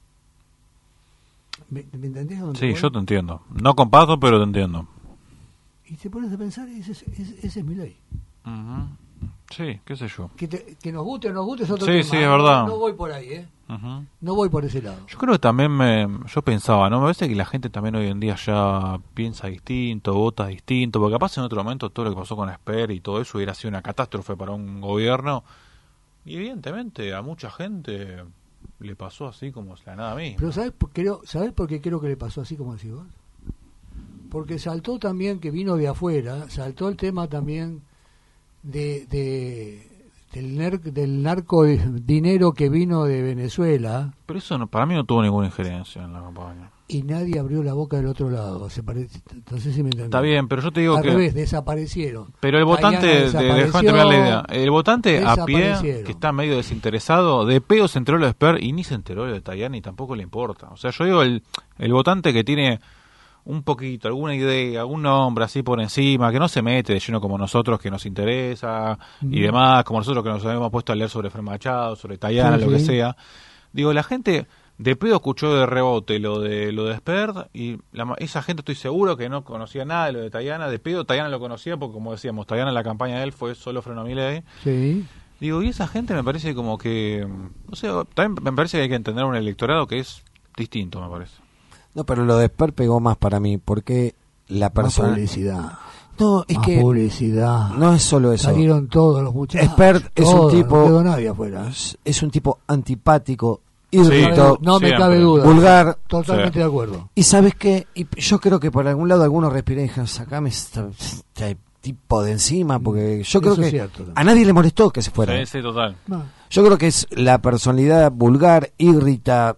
¿Me, me entendés? a dónde Sí, voy? yo te entiendo. No comparto, pero te entiendo. Y te pones a pensar, ese, es- ese, ese es mi ley. Ujú. Sí, qué sé yo. Que, te- que nos guste o no guste es otro Sí, tema. sí, es No- verdad. No, voy por ahí, ¿eh? Ujú. No voy por ese lado. Yo creo que también me... Yo pensaba, ¿no? Me parece que la gente también hoy en día ya piensa distinto, vota distinto, porque capaz en otro momento todo lo que pasó con Esper y todo eso hubiera sido una catástrofe para un gobierno. Y evidentemente a mucha gente le pasó así como la nada misma. Pero ¿sabés por, creo, ¿sabés por qué creo que le pasó así como decís vos? Porque saltó también, que vino de afuera, saltó el tema también de, de del, ner, del narco de dinero que vino de Venezuela, Pero eso no, para mí no tuvo ninguna injerencia en la campaña. y nadie abrió la boca del otro lado. Se parece, no sé si me entendés. Está bien, pero yo te digo Al que... revés, desaparecieron. Pero el votante, Diana de, desapareció, déjame terminar la idea, el votante a pie, desaparecieron. que está medio desinteresado, de pedo se enteró lo de Esper y ni se enteró lo de Tajani, y tampoco le importa. O sea, yo digo, el, el votante que tiene un poquito, alguna idea, algún nombre así por encima, que no se mete de lleno como nosotros, que nos interesa, Mm. y demás, como nosotros que nos habíamos puesto a leer sobre Fer Machado, sobre Tajani, Sí, lo que sí. sea. Digo, la gente de pedo escuchó de rebote lo de lo de Spert, y la, ma- esa gente estoy seguro que no conocía nada de lo de Tajana. De pedo Tajana lo conocía porque, como decíamos, Tajana en la campaña de él fue solo Freno Milei. Sí. Digo, y esa gente me parece como que, no sé, también me parece que hay que entender un electorado que es distinto, me parece. No, pero lo de Esper pegó más para mí, porque la Más persona... publicidad. No, es Más que publicidad. no es solo eso. Salieron todos los muchachos. Expert es un todos, tipo- No quedó nadie afuera. Es, es un tipo antipático, Sí. irritado, No me siempre. cabe duda. vulgar. Totalmente Sí. de acuerdo. Y ¿sabes qué? Y yo creo que por algún lado algunos respiré y dijeron, sacame este, este tipo de encima, porque yo creo Eso es que cierto también. a nadie le molestó que se fuera. Sí, sí, total. No. Yo creo que es la personalidad vulgar, irrita,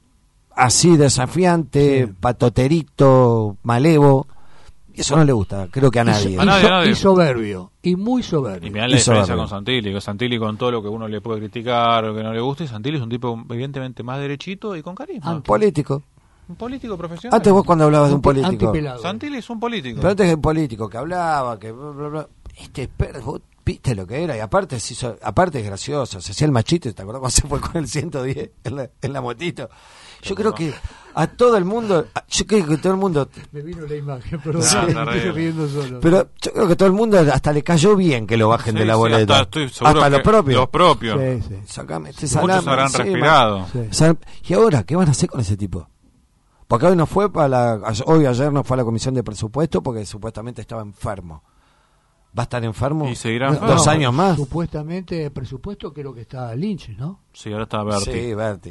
así desafiante, Sí. patoterito, malevo. Y eso no le gusta, creo que a nadie. A nadie, y, a nadie. y soberbio. Y muy Y soberbio. mirá la Hizo diferencia barrio. con Santilli, que Santilli con todo lo que uno le puede criticar o que no le guste, Santilli es un tipo evidentemente más derechito y con carisma. Antes. Político. Un político profesional. Antes vos cuando hablabas de un Anti- político. antipelado. Santilli es un político. Pero antes de un político que hablaba, que bla, bla, bla. Este Esper, vos viste lo que era, y aparte se hizo, aparte es gracioso, se hacía el machito, ¿te acordás cuando se fue con el ciento diez en la, en la motito? Yo creo que a todo el mundo, a- yo creo que todo el mundo, Me vino la imagen, pero Sí, me terrible. estoy riendo solo. pero yo creo que todo el mundo hasta le cayó bien que lo bajen Sí, de la sí, boleta. hasta, estoy seguro Hasta que los propios. Los propios. Sí, sí. Sacame este Muchos salame habrán encima. respirado. Sí. Sal- ¿Y ahora qué van a hacer con ese tipo? Porque hoy no fue para la, hoy ayer no fue a la comisión de presupuesto porque supuestamente estaba enfermo. ¿Va a estar enfermo? Y seguirá No, enfermo. dos años más. Supuestamente, el presupuesto creo que está Lynch, ¿no? Sí, ahora está Berti. Sí, Berti.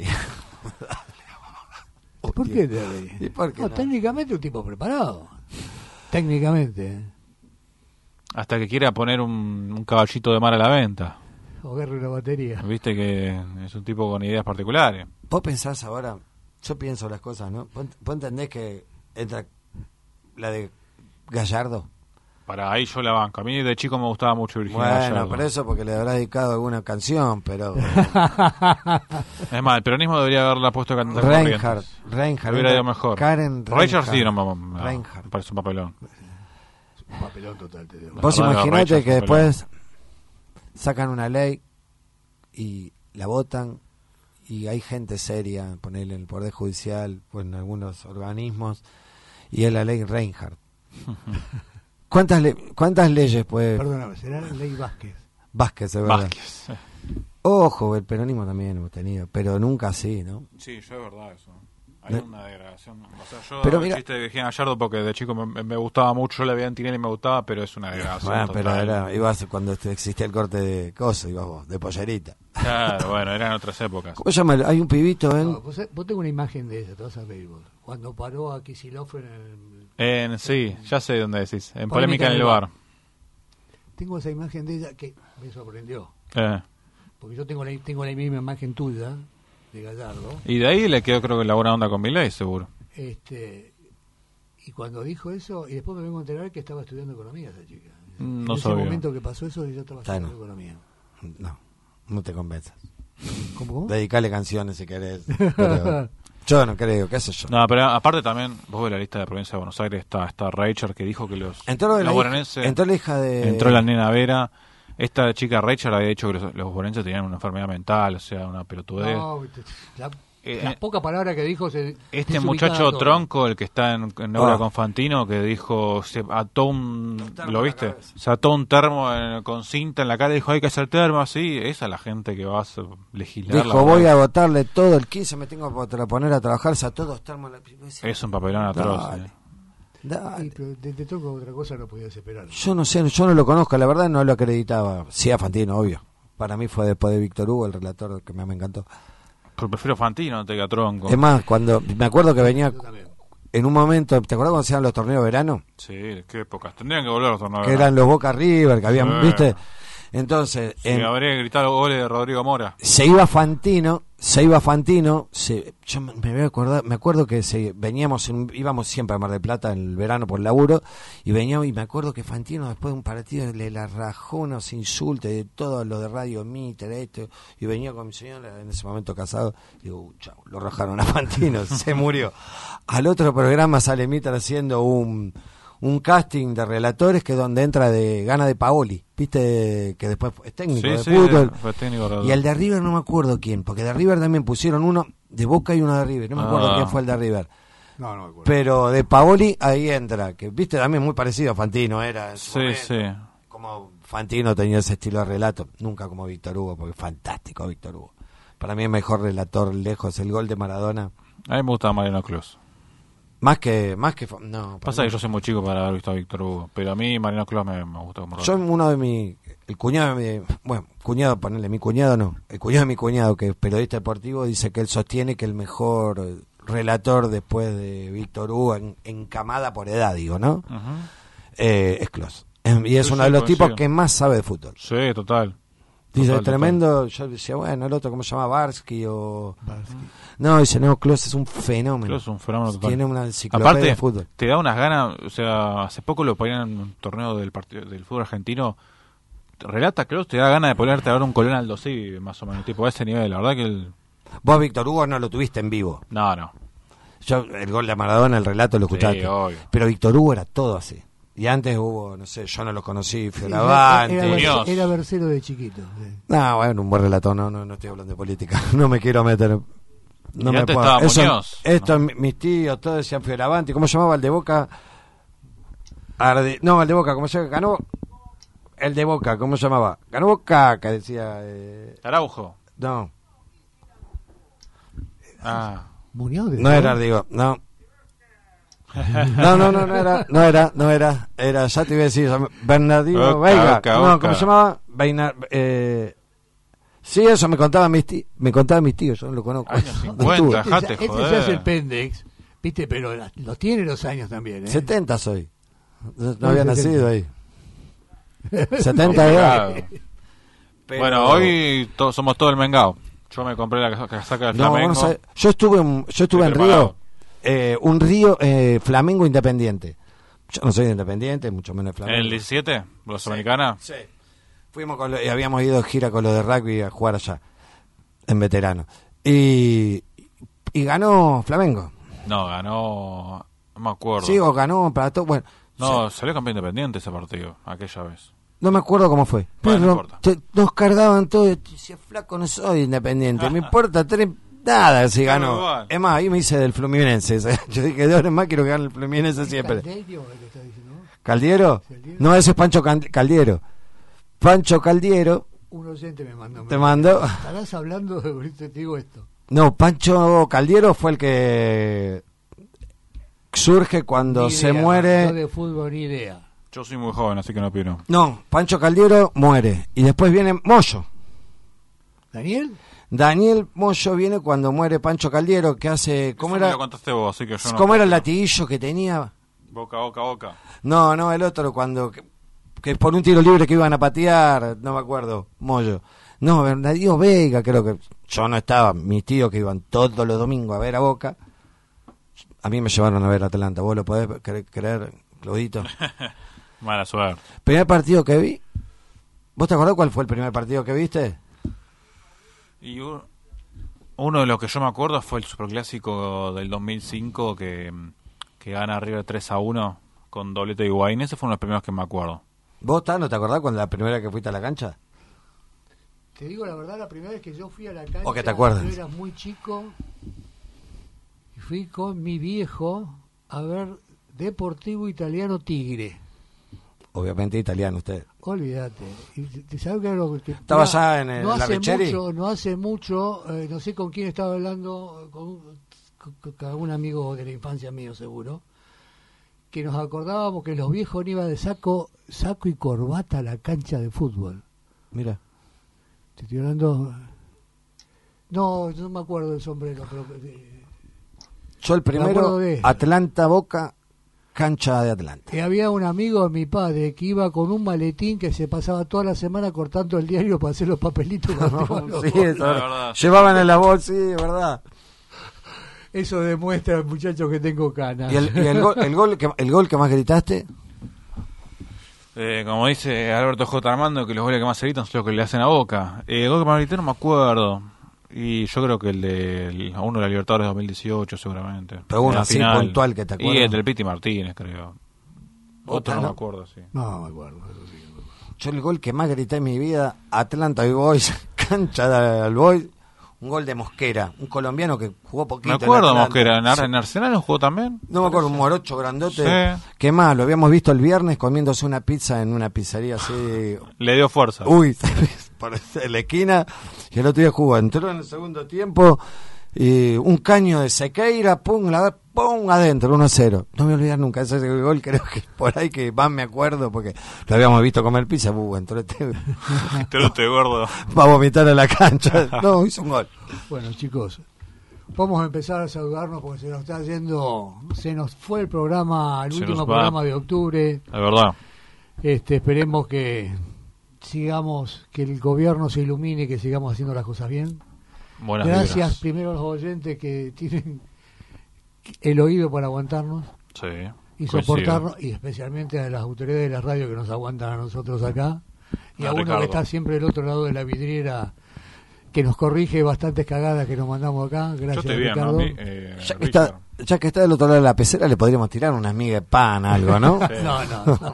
¿Por qué te reís? ¿Y por qué No, no? técnicamente un tipo preparado. Técnicamente. ¿eh? Hasta que quiera poner un, un caballito de mar a la venta. O agarre una batería. Viste que es un tipo con ideas particulares. Vos pensás ahora, yo pienso las cosas, ¿no? Vos, vos entendés que entra la de Gallardo. Para ahí yo la banco. A mí de chico me gustaba mucho Virginia Bueno, Gallardo. por eso porque le habrá dedicado alguna canción, pero Es más, el peronismo debería haberla puesto a cantar Reinhardt, Corrientes. Reinhardt, Hubiera ido mejor. Karen Richard sí, no, Reinhardt. me, me- Reinhardt. me parece un papelón. Un papelón total, te digo. Vos La verdad, imaginate Reinhardt que fue después sacan una ley y la votan y hay gente seria, ponerle en el Poder Judicial o en algunos organismos, y es la ley Reinhardt. ¿Cuántas, le- cuántas leyes puede Perdóname, será Ley Vázquez. Vázquez, es verdad? Vázquez. Ojo, el peronismo también hemos tenido, pero nunca así, ¿no? Sí, yo es verdad eso. Hay No. una degradación. O sea, yo Pero el mira- chiste de Virginia Gallardo porque de chico me, me gustaba mucho, yo la veía en Tinelli y me gustaba, pero es una degradación. Bueno, pero total. era, ibas cuando este- existía el corte de cosas, ibas vos, de pollerita. Claro, bueno, eran otras épocas. ¿Cómo se llama? Hay un pibito en... No, vos, vos tengo una imagen de ella, te vas a reír vos. Cuando paró a Kicillof en el... En, sí, ya sé dónde decís. En Polémica Polémica en el en el Bar. Tengo esa imagen de ella que me sorprendió. Eh. Porque yo tengo la, tengo la misma imagen tuya, de Gallardo. Y de ahí le quedó creo que la buena onda con Milei, seguro. Este, y cuando dijo eso, y después me vengo a enterar que estaba estudiando economía esa chica. Mm, en no ese sabía. momento que pasó eso, yo estaba Está estudiando no. economía. No, no te convenzas. ¿Cómo? cómo? Dedicale canciones si querés. Pero yo no creo, qué sé yo. No, pero aparte también, vos ves la lista de provincia de Buenos Aires, está, está Reicher que dijo que los, Entró, la los hija, bonaerenses- entró la hija de... entró la nena Vera. Esta chica Reicher había dicho que los, los bonaerenses tenían una enfermedad mental, o sea, una pelotudez. No, la, Eh, las eh, pocas palabras que dijo se Este desubicaba muchacho todo. Tronco, el que está en, en Neura Ah. con Fantino, que dijo, se ató un, termo ¿lo en la viste? cabeza. Se ató un termo en- con cinta en la cara y dijo, hay que hacer termo así. Esa es la gente que va a hacer- legislar. Dijo, la voy verdad. a votarle todo el quince, me tengo que tra- poner a trabajar, a todos termos. La... Es un papelón atroz. Dale. eh. Dale. Sí, pero de, de Tronco otra cosa no podías esperar. Yo no sé, yo no lo conozco, la verdad no lo acreditaba. Sí, a Fantino, obvio. Para mí fue después de Víctor Hugo, el relator que me, me encantó. Pero prefiero Fantino, no te diga Tronco. Es más, cuando me acuerdo que venía Yo también. en un momento, ¿te acuerdas cuando se hacían los torneos de verano? Sí, qué épocas. Tendrían que volver a los torneos. Que eran los Boca River, que habían, Sí. ¿viste? Entonces, Sí, en- habría gritado goles de Rodrigo Mora. se iba Fantino, se iba Fantino, se, yo me me voy a acordar, me acuerdo que se, veníamos, en- íbamos siempre a Mar del Plata en el verano por el laburo, y veníamos, y me acuerdo que Fantino después de un partido le la rajó unos insultos de todo lo de Radio Mitter, esto, y venía con mi señora, en ese momento casado, y digo, uh, chau, lo rajaron a Fantino, se murió. Al otro programa sale Mitter haciendo un... un casting de relatores que es donde entra de gana de Paoli, viste que después es técnico Sí, de sí, fútbol. fue técnico de- Y el de River no me acuerdo quién, porque de River también pusieron uno de Boca y uno de River, no me acuerdo Ah. quién fue el de River. No, no me acuerdo. Pero de Paoli ahí entra, que viste también muy parecido a Fantino, era en su Sí, momento. sí. Como Fantino tenía ese estilo de relato, nunca como Víctor Hugo, porque es fantástico Víctor Hugo. Para mí el mejor relator lejos, el gol de Maradona, A mí me gusta Mariano Clos. más que más que fa- no, para Pasa mí- que yo soy muy chico para haber visto a Víctor Hugo. Pero a mí Mariano Clos me, me gusta como Yo uno de mi el cuñado de mi, bueno, cuñado, ponerle mi cuñado no, el cuñado de mi cuñado que es periodista deportivo dice que él sostiene que el mejor eh, relator después de Víctor Hugo en, encamada por edad, digo, ¿no? Ujú. Eh, es Clos. Y es Sí, uno sí, de los coincido. tipos que más sabe de fútbol. Sí, total. Dice, Total, tremendo, yo decía, bueno, el otro, ¿cómo se llama? Barsky o... Barsky. No, dice, no, Clos es un fenómeno. Clos es un fenómeno total. Tiene una enciclopedia Aparte, de fútbol. te da unas ganas, o sea, hace poco lo ponían en un torneo del partido del fútbol argentino. Relata Clos, te da ganas de ponerte a ver un Colón Aldo, sí, más o menos, tipo a ese nivel. La verdad que el. Vos, Víctor Hugo, no lo tuviste en vivo. No, no. Yo, el gol de Maradona, el relato lo Sí, escuchaste. obvio. Pero Víctor Hugo era todo así. Y antes hubo, no sé, yo no los conocí, Sí, Fioravante. era, Muñoz. era versero de chiquito. sí. No, bueno, un buen relator, no, no, no estoy hablando de política. No me quiero meter. No Y me antes puedo. estaba Eso- Muñoz, esto, ¿no? mi- mis tíos, todos decían Fioravante. ¿Cómo llamaba el de Boca? Arde- no, el de Boca, ¿cómo se llama? Ganó. El de Boca, ¿cómo se llamaba? Ganó Boca, que decía. Eh, Araujo. no, Ah. Muñoz de no era, digo, no. No, no, no, no era, no era, no era, era, ya te iba a decir, Bernardino Boca, Veiga, Boca, no, Boca. ¿cómo se llamaba? Beinar, eh, sí, eso me contaban mis tíos, me contaban mis tíos, yo no lo conozco. Años No cincuenta. estuve. Este, Dejate ya- este joder. se hace el pendex, viste, pero la- los tiene los años también. ¿eh? setenta soy, no, no No, había setenta. nacido ahí. setenta de edad. Claro. Pero- Bueno, hoy to- somos todo el Mengao. Yo me compré la casa- casaca del No, Flamengo. vos no sabés. Yo estuve en, yo estuve en Estoy Río, preparado. eh, un Río eh, Flamengo Independiente. Yo no soy de Independiente, mucho menos de ¿En Flamengo. el diecisiete? ¿La Sudamericana? Sí. Fuimos con lo- y habíamos ido de gira con lo de rugby a jugar allá, en veterano. Y, y ganó Flamengo. No, ganó. No me acuerdo. Sí, o ganó para todo. Bueno, No, sí, salió campeón independiente ese partido, aquella vez. no me acuerdo cómo fue. Bueno, no Pero importa. te- nos cargaban todo. y decía, flaco, no soy independiente. Me importa tres. Nada si Claro, ganó. igual. Es más, ahí me hice del Fluminense. Yo dije, de ahora en más quiero que gane el Fluminense siempre. Caldeiro, lo que está diciendo, ¿no? ¿Caldiero? Caldiero. No, ese es Pancho Can- Caldiero. Pancho Caldiero Un oyente me mandó. te mandó. Estarás hablando de ahorita te digo esto. No, Pancho Caldiero fue el que surge cuando Ni se idea, muere. yo de fútbol ni idea. Yo soy muy joven, así que no opino. No, Pancho Caldiero muere. Y después viene Moyo. ¿Daniel? Daniel Moyo viene cuando muere Pancho Caldiero, que hace. ¿Cómo Eso me era? lo contaste vos, así que yo no. ¿Cómo era el latiguillo que tenía? Boca, boca, boca. No, no, el otro, cuando. Que, que por un tiro libre que iban a patear, no me acuerdo, Moyo. No, Bernardino Veiga, creo que. Yo no estaba, mis tíos que iban todos los domingos a ver a Boca. A mí me llevaron a ver a Atlanta, ¿vos lo podés cre- creer, Claudito? Mala suerte. Primer partido que vi. ¿Vos te acordás cuál fue el primer partido que viste? Y u- uno de los que yo me acuerdo fue el superclásico del dos mil cinco que, que gana River tres a uno con doblete de Higuaín. Ese fue uno de los primeros que me acuerdo. ¿Vos, Tano, no te acordás cuando la primera que fuiste a la cancha? Te digo la verdad, la primera vez que yo fui a la cancha, ¿O que te acuerdas? yo era muy chico y fui con mi viejo a ver Deportivo Italiano Tigre. Obviamente italiano usted. Olvídate. Y te- te sabes que era lo que ¿Estaba allá en el- no la hace Richeri? mucho, no hace mucho, eh, no sé con quién estaba hablando, con, con- con algún amigo de la infancia mío seguro, que nos acordábamos que los viejos no iban de saco, saco y corbata a la cancha de fútbol. Mira. Te estoy hablando No, no me acuerdo del sombrero, pero eh, Yo el Me acuerdo primero, de- Atlanta Boca, cancha de Atlanta. que había un amigo de mi padre que iba con un maletín que se pasaba toda la semana cortando el diario para hacer los papelitos. cuando iban los Sí, goles. eso, La verdad. llevaban en la bolsa, sí, es verdad. Eso demuestra, muchachos, que tengo canas. ¿Y el, y el gol, el, gol que, el gol que más gritaste? Eh, como dice Alberto J. Armando, que los goles que más se gritan son los que le hacen a Boca. Eh, el gol que más grité no me acuerdo. Y yo creo que el de el- a uno de la Libertadores dos mil dieciocho seguramente. Pero uno En la así final. puntual que te Y acuerdas. el del Piti Martínez, creo. Otro no, ¿no? me acuerdo, sí. No, me acuerdo. eso sí. Yo el gol que más grité en mi vida, Atlanta Boys, cancha del Boys, un gol de Mosquera, un colombiano que jugó poquito. Me en acuerdo, Atlanta. Mosquera. ¿En, Ar- Sí. en Arsenal no jugó también? No me acuerdo, un morocho grandote. Sí. ¿Qué más? Lo habíamos visto el viernes comiéndose una pizza en una pizzería así. Le dio fuerza. Uy, por la esquina. Y el otro día jugó, entró en el segundo tiempo. Y un caño de Sequeira, pum, la, pum, adentro, uno a cero. No me voy a olvidar nunca, ese es el gol, creo que por ahí que más me acuerdo, porque lo habíamos visto comer pizza, uh, entró este, Trote gordo. va a vomitar en la cancha. No, hizo un gol. Bueno, chicos, vamos a empezar a saludarnos porque se nos está yendo, se nos fue el programa, el Se último nos va. programa de octubre. La verdad. Este, esperemos que sigamos, que el gobierno se ilumine y que sigamos haciendo las cosas bien. Buenas Gracias vibras. primero a los oyentes que tienen el oído para aguantarnos Sí. y coincido. soportarnos, y especialmente a las autoridades de la radio que nos aguantan a nosotros acá, y A a uno Ricardo. que está siempre del otro lado de la vidriera, que nos corrige bastantes cagadas que nos mandamos acá. Yo Gracias, estoy bien, Ricardo. ¿no? Mi- eh, Ya que, Richard. está, ya que está del otro lado de la pecera, le podríamos tirar unas migas de pan, algo, ¿no? Sí. No, no, no.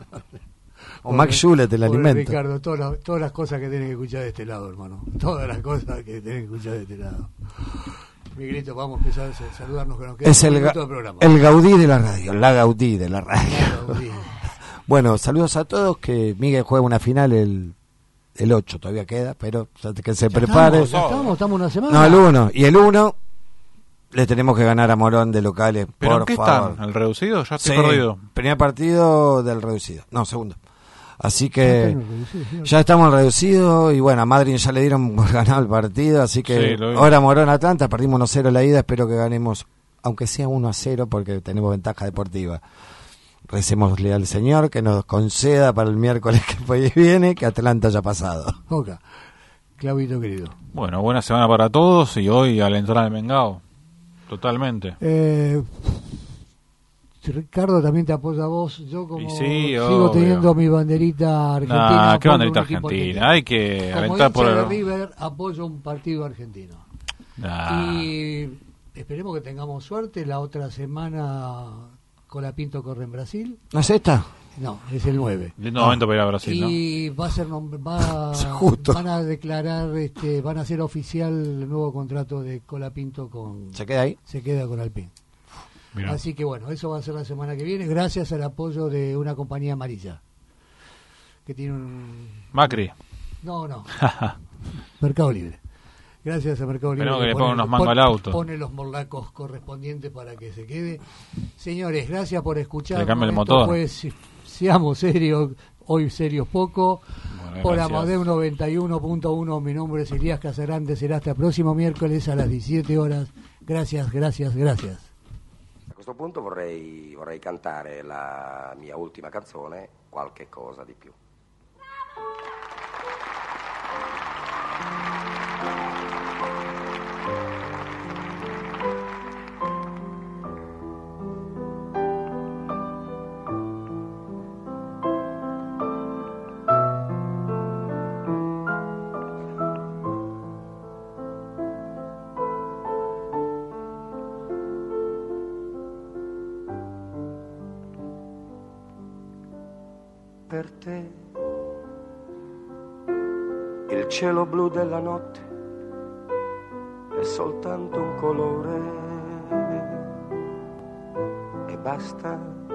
O Max Schulet, el Pobre alimento. Ricardo, todas las, todas las cosas que tienen que escuchar de este lado, hermano. Todas las cosas que tienen que escuchar de este lado. Miguelito, vamos a empezar a saludarnos, que nos queda Es un el, minuto ga- de programa. el Gaudí de la radio, la Gaudí de la radio. Claro, sí. Bueno, saludos a todos, que Miguel juega una final el, el ocho, todavía queda, pero ya que se Ya prepare. Estamos, ya estamos, estamos una semana. No, el uno. Y el uno le tenemos que ganar a Morón de locales, ¿Pero por en qué favor. están? ¿El reducido? Ya estoy Sí, perdido. primer partido del reducido. No, segundo. Así Ya que estamos reducidos, sí. ya estamos en reducido y bueno, a Madrid ya le dieron por ganado el partido, así que Sí, lo vi. ahora Morón Atlanta, perdimos uno a cero la ida, espero que ganemos, aunque sea uno a cero porque tenemos ventaja deportiva. Recémosle al Señor que nos conceda para el miércoles que viene que Atlanta haya pasado. Boca. Claudito querido. Bueno, buena semana para todos y hoy al entrar al Mengao. Totalmente. Eh, Ricardo también te apoya a vos. Yo como Y sí, sigo obvio. teniendo mi banderita argentina. Nah, ¿qué apoyo banderita un equipo argentina? Hay que argentino. Como alentar por hincha de el... River, apoyo un partido argentino. Nah. Y esperemos que tengamos suerte. La otra semana Colapinto corre en Brasil. ¿No es esta? No, es el nueve. Lindo momento para ir a Brasil, ¿no? Y va a ser nom- va, Justo. van a declarar, este, van a hacer oficial el nuevo contrato de Colapinto con ¿Se queda ahí? se queda con Alpine. Mirá. Así que bueno, eso va a ser la semana que viene, gracias al apoyo de una compañía amarilla que tiene un Macri. no no Mercado Libre. Gracias a Mercado Libre. Esperemos que le pone- pongan unos mangos pon- al auto. Pone los morlacos correspondientes para que se quede. Señores, gracias por escuchar. Le cambia el Esto motor. fue Si- seamos serios, hoy serios poco. Bueno, Por gracias. Amadeu noventa y uno punto uno, mi nombre es Elías Casarante, será hasta el próximo miércoles a las diecisiete horas. Gracias, gracias, gracias. A questo punto vorrei, vorrei cantare la mia ultima canzone, Qualche cosa di più. Per te il cielo blu della notte è soltanto un colore e basta.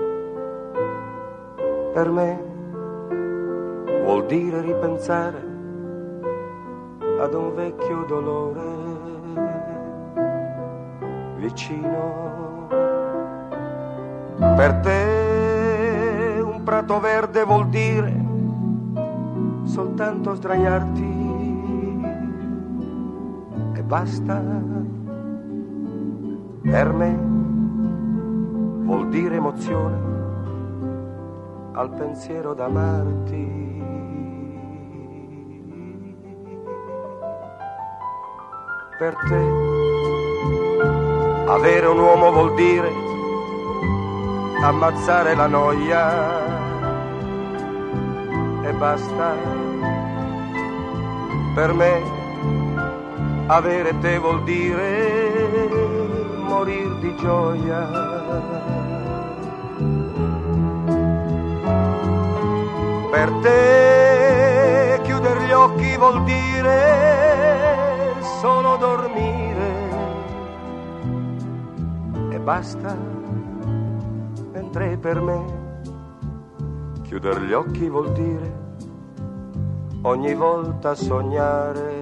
Per me vuol dire ripensare ad un vecchio dolore vicino. Per te un prato verde vuol dire soltanto sdraiarti e basta. Per me vuol dire emozione al pensiero d'amarti. Per te avere un uomo vuol dire ammazzare la noia e basta. Per me avere te vuol dire morir di gioia. Per te chiudere gli occhi vuol dire solo dormire e basta. Mentre per me chiudere gli occhi vuol dire ogni volta sognare,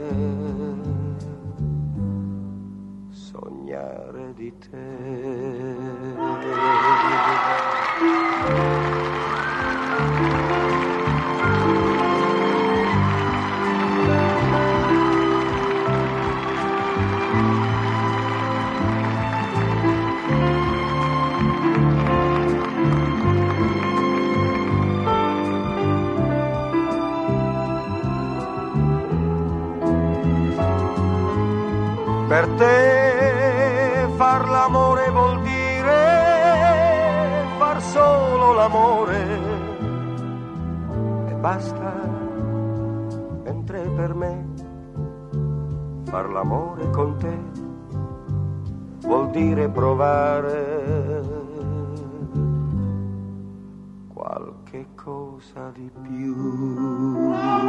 sognare di te. Per te far l'amore vuol dire far solo l'amore e basta. Mentre per me far l'amore con te vuol dire provare qualche cosa di più.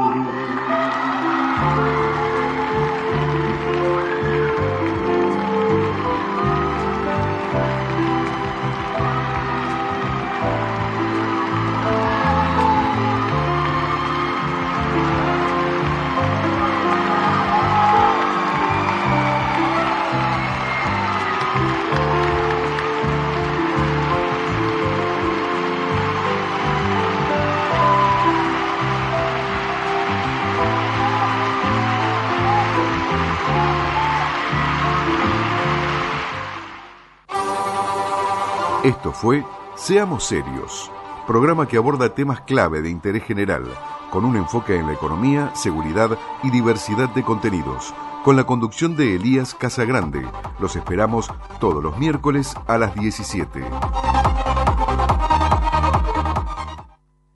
Esto fue Seamos Serios, programa que aborda temas clave de interés general, con un enfoque en la economía, seguridad y diversidad de contenidos, con la conducción de Elías Casagrande. Los esperamos todos los miércoles a las diecisiete.